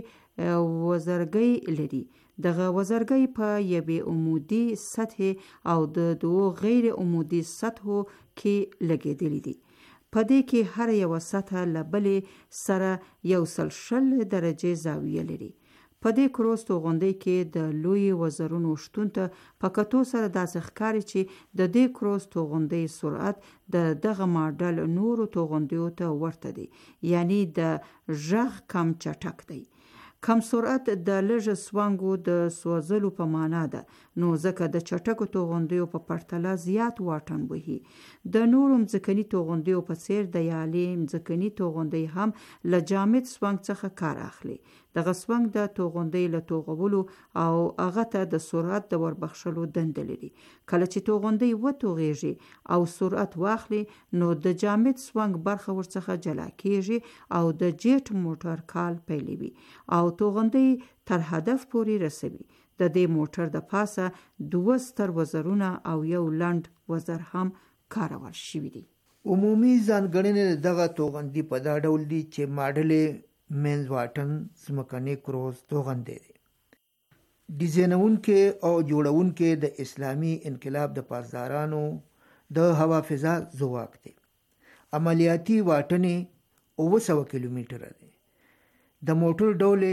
وزرګۍ لري. دغه وزرګۍ په یوې عمودي سطح او د دوو غیر عمودي سطحو کې لګېدلې دي. په دې کې هر یوه سطح له بلې سره یو سل شل درجې زاویه لري. په دې کروز توغندۍ کې د لوی وزرونو شتون ته په کتو سره داسې ښکاري چې د دې کروز توغندۍ سرعت د دغه ماډل نورو توغندیو ته ورته دی، یعنی د غږ کم چټک دی. کم سرعت د لږ سوانګو د سوځلو په معنا ده، نو ځکه د چټکو توغندیو په پرتله زیات واټن وهي. د نورو ځمکني توغندیو په څیر د یالي ځمکني توغندۍ هم له جامد سوانګ څخه کار اخلي. دغه سوانګ د توغندۍ له توغولو او هغه ته د سرعت د وربخښلو دنده لري. کله چې توغندۍ وتوغیږي او سرعت واخلي، نو د جامد سوانګ برخه ورڅخه جلا کیږي او د جیټ موټر کال پیلوي او توغندۍ تر هدف پورې رسوي. د دې موټر د پاسه دوه ستر وزرونه او یو لنډ وزر هم کارول شوي دي. عمومي ځانګړنې دغه توغندۍ په دا ډول دي چې ماډل منځ واټن ځمکنی کروز توغندۍ دی. ډیزاینونکي او جوړونکي د اسلامي انقلاب د پاسدارانو د هوا فضا ځواک دی. عملیاتي واټن اوه سوه کیلومتره دی. د موټر ډول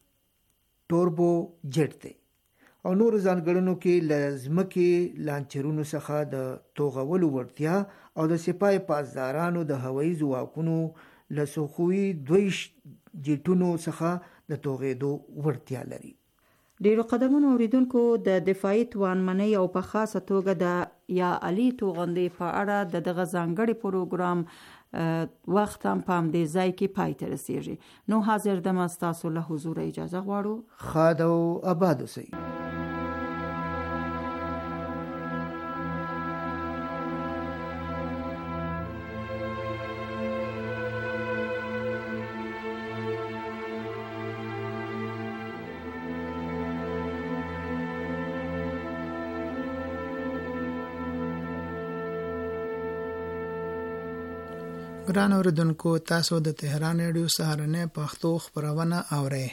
ټوربو جیټ دی او نور ځانګړنو کې له ځمکې لانچرونو څخه د توغولو وړتیا او د سپاه پاسدارانو د هوایي ځواکونو له سخوي دوی جیټونو څخه د توغېدو وړتیا لري. ډیرو قدرمنو اوریدونکو د دفاعي توانمنۍ او په خاصه توګه د یا علي توغندې په اړه د دغه ځانګړي پروګرام وخت هم په همدې ځای کې پای ته رسیږي. نو حاضر دم ستاسو له حضور اجازه غواړو. خاد او آباد اوسئ. ګران اوریدونکو، تاسو د تهران رادیو سهارنۍ پښتو خبرونه اورئ.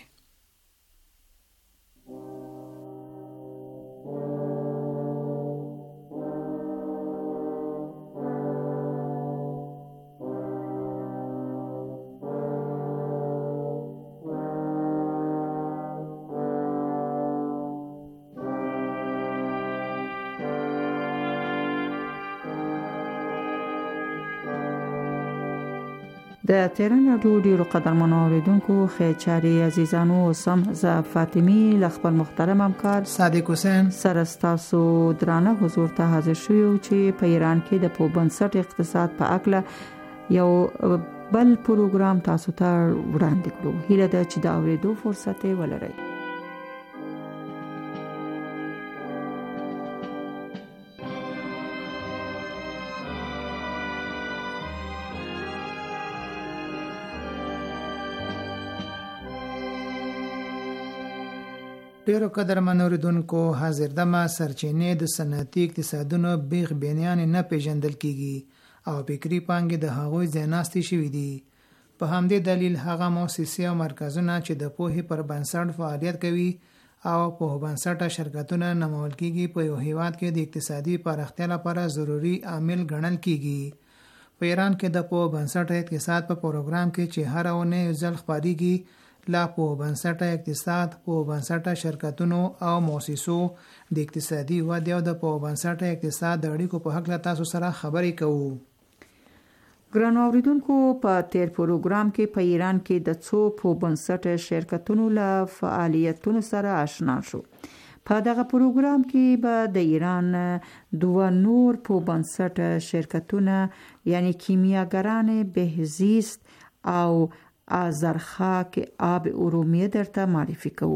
د تهران رادیو ډیرو قدرمنو اوریدونکو خیر چاري عزیزانو، سم ز فاطمی ل خپل محترم همکار صادق حسین سره تاسو درانه حضور ته حاضر شوو چې په ایران کې د پوبنسټ اقتصاد په اړه یو بل پروګرام تاسو ته وړاندې کړو. هیله ده چې دا اوریدو فرصت ولرئ. ډیرو قدرمن اوریدونکو، حاضر دمه سرچینې د صنعتي اقتصادونو بیخ بینیان نه پیژندل کیږي او فکری پانګې د هغوی ځیناستي شوي دي. په همدې دلیل هغه مؤسسې او مرکزونه چې د پوهې پر بنسټ فعالیت کوي او په بنسټه شرکتونه نمول کیږي په یو هیواد کې د اقتصادي پراختیا لپاره ضروری عامل ګڼل کیږي. په ایران کې د په بنسټ اقتصاد په پروګرام کې چې هر اونۍ ځل خبريږي لا په بنسټه اقتصاد، په بنسټه شرکتونو او مؤسسو د اقتصادي ودې او د په بنسټه اقتصاد د اړیکو په حق له تاسو سره خبرې کوو. ګران اوریدونکو، په تیر پروګرام کې په ایران کې د څو په بنسټه شرکتونو له فعالیتونو سره آشنا شو. په دغه پروګرام کې به د ایران دوه نور په بنسټه شرکتونه یعنی کیمیاګران بهزیست او آذرخاک آب ارومیه درته معرفی کوو.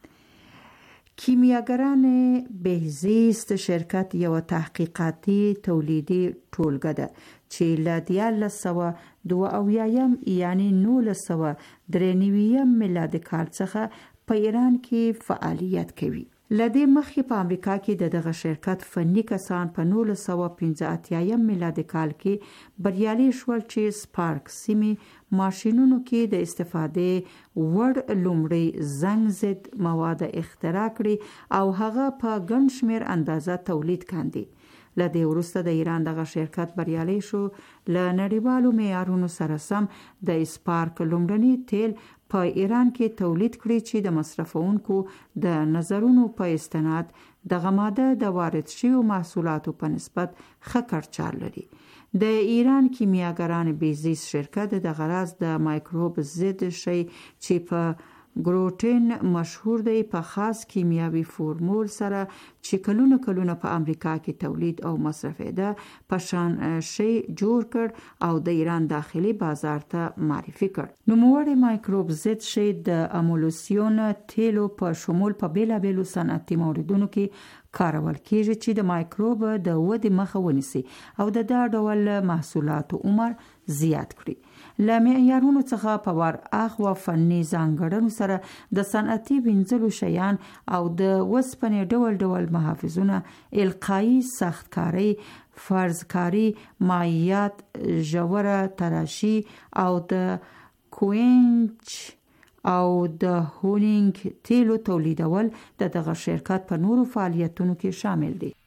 کیمیاګران بهزیست شرکت یو تحقیقاتي تولیدي ټولګه ده چې له دیارلس سوه دوه اویایم یعنی نولس سوه درې نوي میلادي کال څخه په ایران کې فعالیت کوي. لدې مخکې په امریکا کې د دغه شرکت فني کسان په نولس سوه پنځه اتیا میلادي کال کې بریالي شول چې سپارک سیمې ماشینونو کې د استفادې وړ لومړی زنګ ضد مواد اختراع کړي او هغه په ګڼ شمېر اندازه تولید کاندي. لدې وروسته د ایران دغه شرکت بریالي شو له نړیوالو معیارونو سره سم د سپارک لومړني تیل په ایران کې تولید کړي چې د مصرفونکو د نظرونو په استناد دغه ماده د وارد شویو محصولاتو په نسبت ښه کړچال لري. د ایران کیمیاګران بهزیست شرکت د غرض د مایکروب ضد شی چې په ګروټین مشهور دی په خاص کیمیاوي فورمول سره چې کلونه کلونه په امریکا کې تولید او مصرف ده په شان شی جوړ کړ او د ایران داخلي بازار ته معرفي کړ. نوموړی مایکروب ضد شی د امولسیون تیلو په شمول په بیلابیلو صنعتي موردونو کې کارول کیږي چې د مایکروب د ودې مخه ونیسي او د دا ډول محصولاتو عمر زیات کړي. له معیارونو څخه په ور اخوا فني ځانګړنو سره د صنعتي وینځلو شیان او د وسپنې ډول ډول محافظونه، القایي سختکاری، فرضکاری، مایعات، ژوره تراشی او د کوینچ او د هولینګ تیلو تولیدول د دغه شرکت په نورو فعالیتونو کې شامل دي.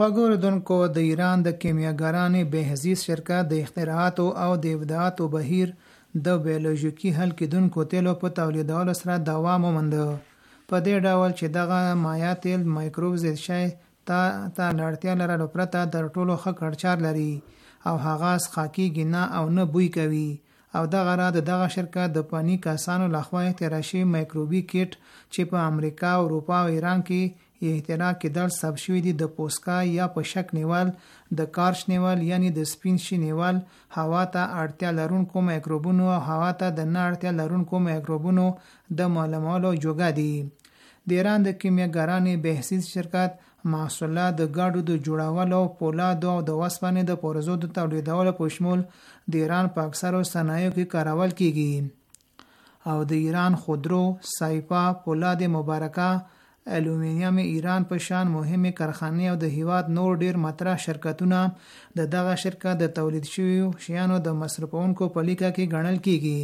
خواږه اوریدونکو، د ایران د کیمیاګرانې بهزیز شرکت د اختراعاتو او د ابداعاتو بهیر د بیولوژیکي حل کېدونکو تیلو په تولیدولو سره دوام ومونده، په دې ډول چې دغه مایا تیل مایکروب ضد شی ته ته اړتیا لرلو پرته تر ټولو ښه کړچار لري او هغه څښا کېږي نه او نه بوی کوي. او دغه را د دغه شرکت د پانی کسانو لخوا اختراع شوي مایکروبي کیټ چې په امریکا، اروپا او ایران کې یې اختراع کېدل ثبت شوي دي د پوسکا یا په شک نیول، د کارش نیول یعنی د سپین شي نیول، هوا ته اړتیا لرونکو مایکروبونو او هوا ته د نه اړتیا لرونکو مایکروبونو د معلومولو جوګه دي. د ایران د کیمیاګرانې بهزیز شرکت محصولات د ګاډو د جوړولو، پولادو او د وسپنې د پرزو د تولیدولو په شمول د ایران په اکثرو صنایعو کې کارول کیږي او د ایران خودرو، سایپا، پولاد مبارکه، الومینیم ایران په شان مهمه کارخانې او د هیواد نور ډیر مطرح شرکتونه د دغه شرکت د تولید شویو شیانو د مصرفونکو په لیکه کې ګڼل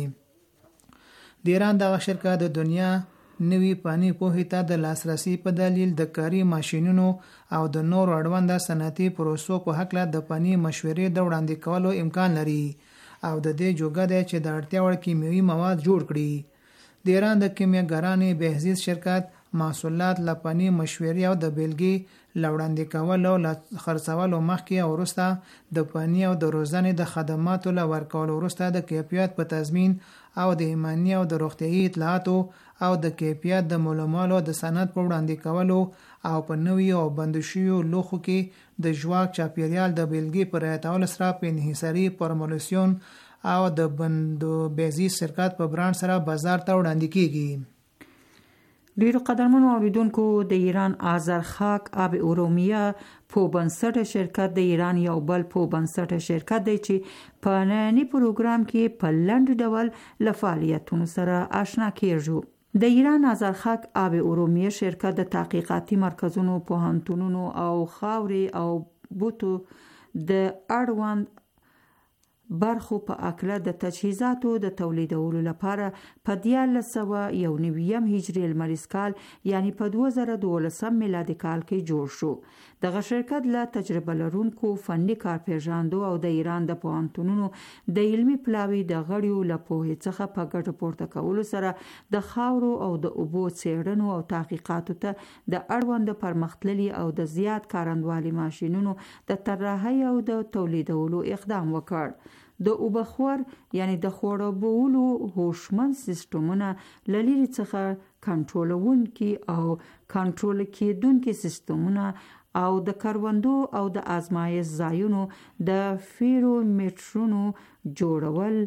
کیږي. د ایران دغه شرکت د دنیا نوی پانی پوهې ته د لاسرسي په دلیل د کاري ماشینونو او د نور اړونده صنعتي پروسو په هکله د پانی مشورې د وړاندې کولو امکان لري او د دې جوګه دی چې د اړتیا وړ کیمیاوي مواد جوړ کړي. د ایران د کیمیاګرانې بهزیز شرکت محصولات له پانی مشورې او د بیلګې له وړاندې کولو له خرڅولو مخکې او وروسته د پانی او د روزنې د خدماتو له ورکولو وروسته د کیفیت په تضمین او د ایمانی او د روغتیايي اطلاعاتو او د کیفیت د معلوماتو د سند په وړاندې کولو او په نوي او بند شویو لوښو کې د ژواک چاپیریال د بیلګې پر رعایتولو سره په انحصاري فارمولاسیون او د بندو بهزیز شرکت په برانډ سره بازار ته وړاندې کیږي. ډیرو قدرمنو اوریدونکو، د ایران آذرخاک آب ارومیه په بنسټ شرکت د ایران یو بل په بنسټ شرکت دی چې په نننی پروګرام کې په لنډ ډول له فعالیتونو سره آشنا کیږو. د ایران آذرخاک آب ارومیه شرکت د تحقیقاتي مرکزونو، پوهنتونونو او خاورې او بوټو د اړوند برخو په اکله د تجهیزاتو د تولیدولو لپاره په دیارلس سوه یو نویم هجري لمریز کال یعنی په دوه زره دولسم میلادي کال کې جوړ شو. دغه شرکت له تجربه لرونکو فني کارپېژاندو او د ایران د پوهنتونونو د علمي پلاوي د غړیو له پوهې څخه په ګټه پورته کولو سره د خاورو او د اوبو څېړنو او تحقیقاتو ته د اړوند پرمختللي او د زیات کارندوالي ماشینونو د طراحۍ او د تولیدولو اقدام وکړ. د اوبخور یعنی د خړوبولو هوشمن سیستمونه للیري څخه کنټرولونکي او کنټرول کېدونکي سیستمونه او د کروندو او د آزمایش ځایونو د فیرومیټرونو جوړول،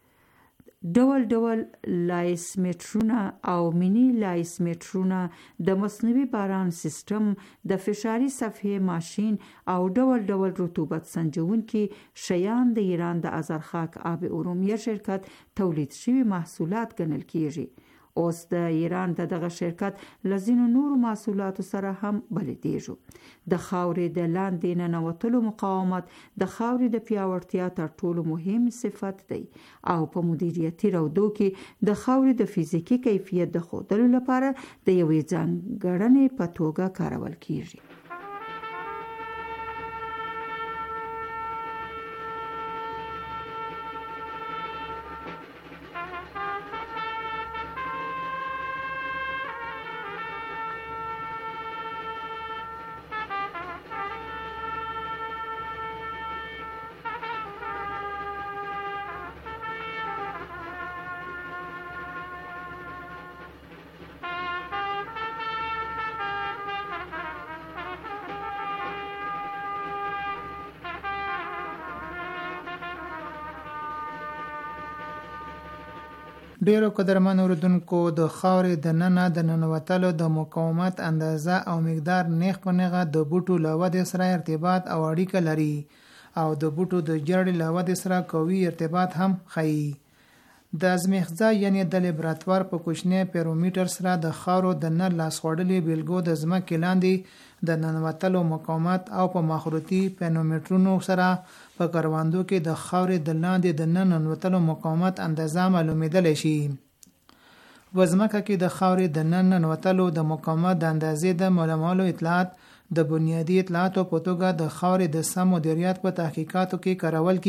ډول ډول لایسمیټرونه او مینی لایسمیټرونه، د مصنوعي باران سیستم، د فشاري صفحې ماشین او ډول ډول رطوبت سنجونکي شیان د ایران د آذرخاک آب ارومیه شرکت تولید شوي محصولات ګڼل کیږي. اوس د ایران د دغه شرکت لزینو نورو محصولاتو سره هم بلدیږو. د خاورې د لاندې ننوتلو مقاومت د خاورې د پیاوړتیا تر ټولو مهم صفت دی او په مدیریتي رودو کې د خاورې د فزیکي کیفیت د ښودلو لپاره د یوې ځانګړنې په توګه کارول کیږي. ډیرو قدرمن اوریدونکو، د خاورې د ننه د ننوتلو د مقاومت اندازه او مقدار نیغ په نیغه د بوټو له ودې سره ارتباط او اړیکه لري او د بوټو د جړې له ودې سره قوي ارتباط هم ښیي. د ازمیښتځای یعنی د لیبراتوار په کوچنی پیرومیټر سره د خاورو د نه لاسخوړلې بیلګو د ځمکې لاندې د ننوتلو مقاومت او په مخروطي پینومیټرونو سره په کروندو کې د خاورې د لاندې د نه ننوتلو مقاومت اندازه معلومېدلی شي. په ځمکه کې د خاورې د نه ننوتلو د مقاومت د اندازې د معلومولو اطلاعات د بنیادی اطلاعاتو په توګه د خاورې د سم مدیریت په تحقیقاتو کې کارول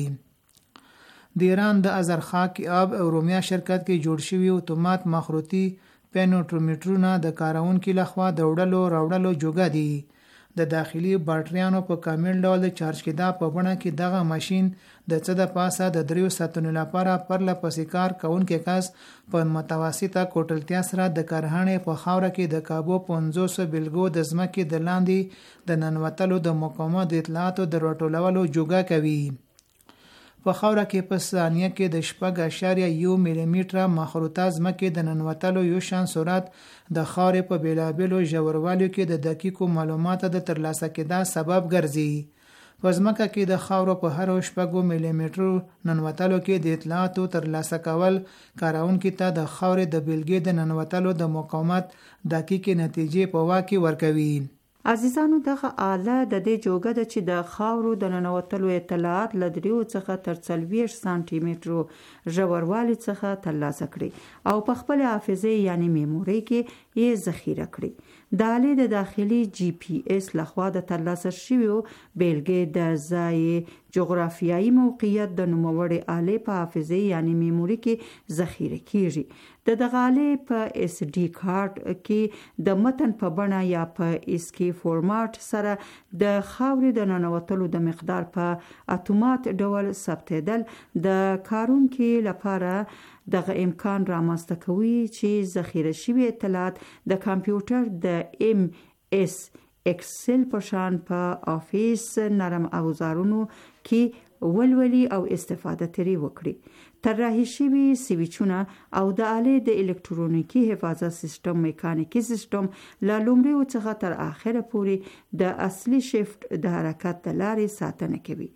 کیږي. د ایران د ازرخاک آب او رومیا شرکت کې جوړ شوی اتومات مخروطي پینوټرومیټرونه د کارونکو لخوا د وړلو راوړلو جوګه دي. د داخلي باتریانو په کامل ډول د چارج کېدا په بڼه کې دغه ماشين د څه د پاسه د دریو ساعتونو لپاره پرله پسې کار کوونکی کس په متوسطه کوټلتیا سره د کارخانې په خاوره کې د کابو پنځوس بلګو د ځمکې د لاندې د ننوتلو د مقاومت اطلاعاتو د راټولولو جوګه کوي. په خاوره کې په ثانیه کې د شپږ اشاریه یو ملي میټره مخروطه ځمکې د ننوتلو یو شان سرعت د خاورې په بیلابیلو ژوروالو کې د دقیقو معلوماتو د ترلاسه کېدا سبب ګرځي. په ځمکه کې د خاورو په هر شپږو ملي میټرو ننوتلو کې د اطلاعاتو ترلاسه کول کارونکو ته د خاورې د بیلګې د ننوتلو د مقاومت دقیقې نتیجې په واقع ورکوي. عزیزانو دغه آله د دې جوګه ده چې د خاورو د ننوتلو اطلاعات له دریو څخه تر څلوېښت سانتي مترو ژوروالي څخه ترلاسه کړي او په خپل حافظه یعنی میموري کې یې ذخیره کړي. د آلې د داخلي جی پی اس لخوا د ترلاسه شویو بیلګې د ځای جغرافیایي موقعیت د نوموړې آلې په حافظه یعنی میموري کې ذخیره کیږي. د دغه آلې په اس ډي کارت کې د متن په بڼه یا په اس کی فورمات سره د خاورې د ننوتلو د مقدار په اتومات ډول ثبتېدل د کارونکو لپاره دغه امکان رامنځته کوي چې ذخیره شوی اطلاعات د کمپیوټر د ایم اس اکسل په شان په افیس نرم اوزارونو کې ولولي او استفاده ترې وکړي. طراحي شوي سویچونه او د آلې د الکترونیکي حفاظت سیستم میکانیکي سیستم له لومړیو څخه تر اخره پورې د اصلي شیفت د حرکت د لارې ساتنه کوي.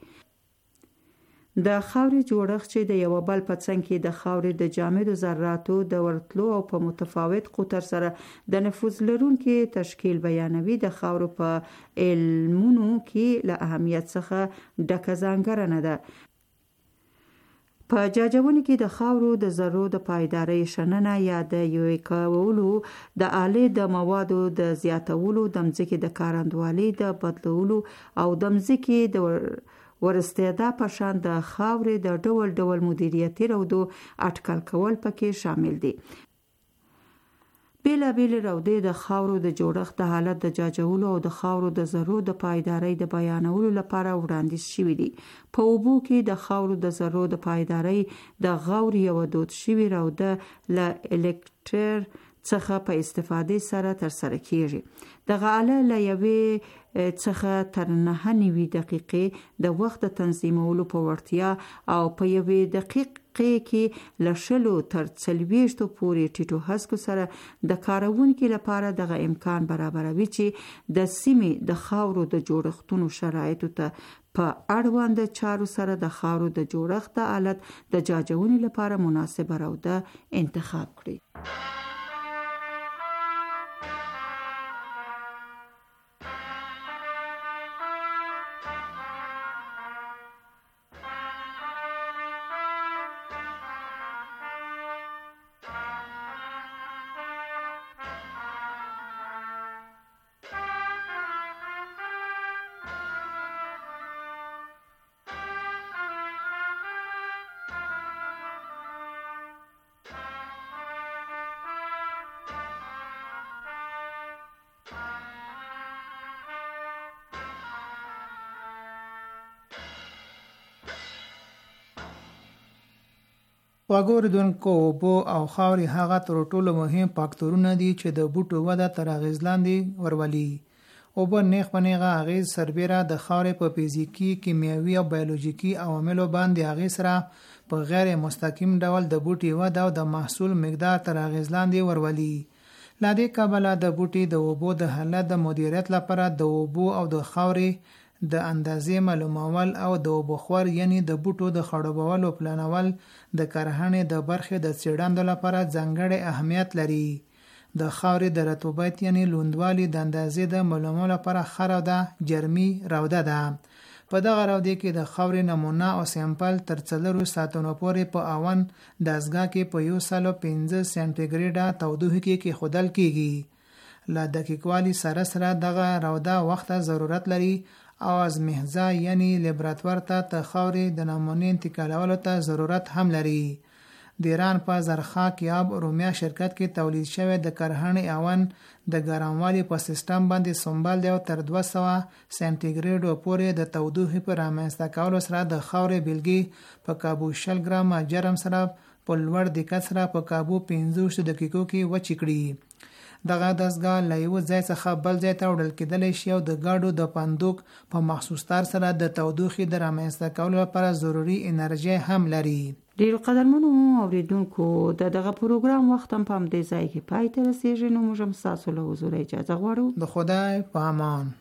د خاورې جوړښت چې د یو بل په څنګ کې د خاورې د جامدو ذراتو د ورتلو او په متفاوت قطر سره د نفوذ لرونکي تشکیل بیانوي د خاورو په علمونو کې له اهمیت څخه ډکه ځانګړنه ده. په جاجونو کې د خاورو د ذرو د پایداري شننه یا د یو کولو د آلې د موادو د زیاتولو د مځکې د کارندوالي د بدلولو او د مځکې د ورستېدا په شان د خاورې د ډول ډول مدیریتي رودو اټکل کول پکې شامل دي. بیلا بیل رودې د خاورو د جوړښت د حالت د جاجولو او د خاورو د ذرو د پایداري د بیانولو لپاره وړاندیز شوی دي. په اوبو کې د خاورو د ذرو د پایداري د غور یو دود شوی روده ل الکتر څخه په استفاده سره تر سره کیږي. دغه آله له یوې څخه تر نهه نیوي دقیقې د وخت تنظیمولو په وړتیا او په یوې دقیقې کې له شلو تر څلوېښتو پورې ټیټو هسکو سره د کارونکو لپاره دغه امکان برابروي چې د سیمې د خاورو د جوړښتونو شرایطو ته په اړوند چارو سره د خاورو د جوړښت د آلت د جاجونې لپاره مناسبه روده انتخاب کړي. واګوردونکو اوبو او خاورې هغه تر ټولو مهم فاکتورونه دي چې د بوټو وده تر اغیز لاندې ورولي. اوبه نیغ په نیغه اغیز سربیره د خاورې په فزیکی، کیمیاوي او بیولوژیکي عواملو باندې اغیز سره په غیر مستقیم ډول د بوټي وده او د محصول مقدار تر اغیز لاندې ورولي. له دې کبله د بوټي د اوبو د حالت د مدیریت لپاره د اوبو او د خاورې د اندازې معلومول او د اوبخور یعنی د بوټو د خړوبولو پلانول د کرهڼې د برخې د څېړندو لپاره ځانګړی اهمیت لري. د خاورې د رطوبت یعنی لوندوالي د اندازې د معلومولو لپاره ښه روده جرمي روده ده. په دغه روده کې د خاورې نمونه او سیمپل تر څلورو ساعتونو پورې په اون دستګاه کې په یو سل او پنځه سانتي ګریډه تودوخه کې کېښودل کیږي. له دقیقوالي سره سره دغه روده وخت ضرورت لري او از محضه یعنی لیبراتوار ته د خاورې د نمونې انتقالولو ته ضرورت هم لري. د ایران په زرخاک یاب رومیا شرکت کې تولید شوی د کرهڼې اون د ګرموالي په سیستم باندې سنبال دی او تر دوه سوه سانتیګریډو پورې د تودوخې په رامنځته کولو سره د خاورې بیلګې په کابو شل ګرامه جرم سره په لوړ دقت سره په کابو پنځه دقیقو کې وچې کړي. دغه دستګاه له یو ځای څخه بل ځای ته وړل کېدلی شي او د ګاډو د پاندوک په مخصوص تار سره د تودوخې د رامنځته کولو لپاره ضروري انرژي هم لري. ډیرو قدرمنو اوریدونکو د دغه پروګرام وخت هم په همدې ځای کې پای ته رسیږي. نو موږ هم ستاسو له حضور اجازه غواړو. د خدای په امان.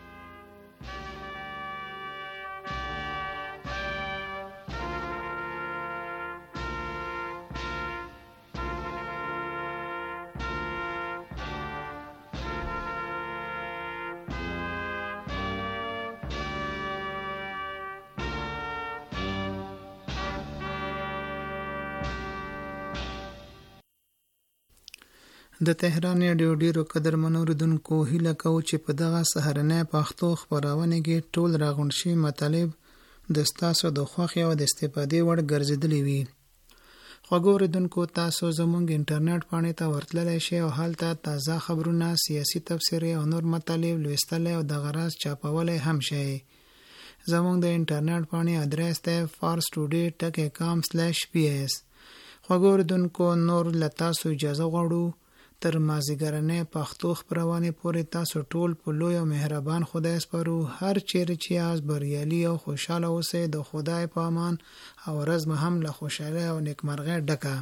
د تهران رادیو ډیرو قدرمنو اوریدونکو هیله کوو چې په دغه سهارنۍ پښتو خپرونه کې ټول راغونډ شوي مطالب د ستاسو د خوښې او د استفادې وړ ګرځېدلي وي. خوږو اوریدونکو تاسو زموږ انټرنیټ پاڼې ته ورتللی شئ او هلته تازه خبرونه، سیاسي تبصرې او نور مطالب لوستلی او دغه راز چاپولی هم شئ. زموږ د انټرنیټ پاڼې ادرس دی فارس ټوډے ټک کام سلیش پی ایس. خوږو اوریدونکو نور له تاسو اجازه غواړو تر مازیګرنۍ پښتو خپرونې پورې تاسو ټول په لوی او مهربان خدای سپارو. هر چیرې چې یاست بریالي او خوشحاله اوسئ. د خدای په امان او ورځ مو هم له خوشحالۍ او نیکمرغۍ ډکه.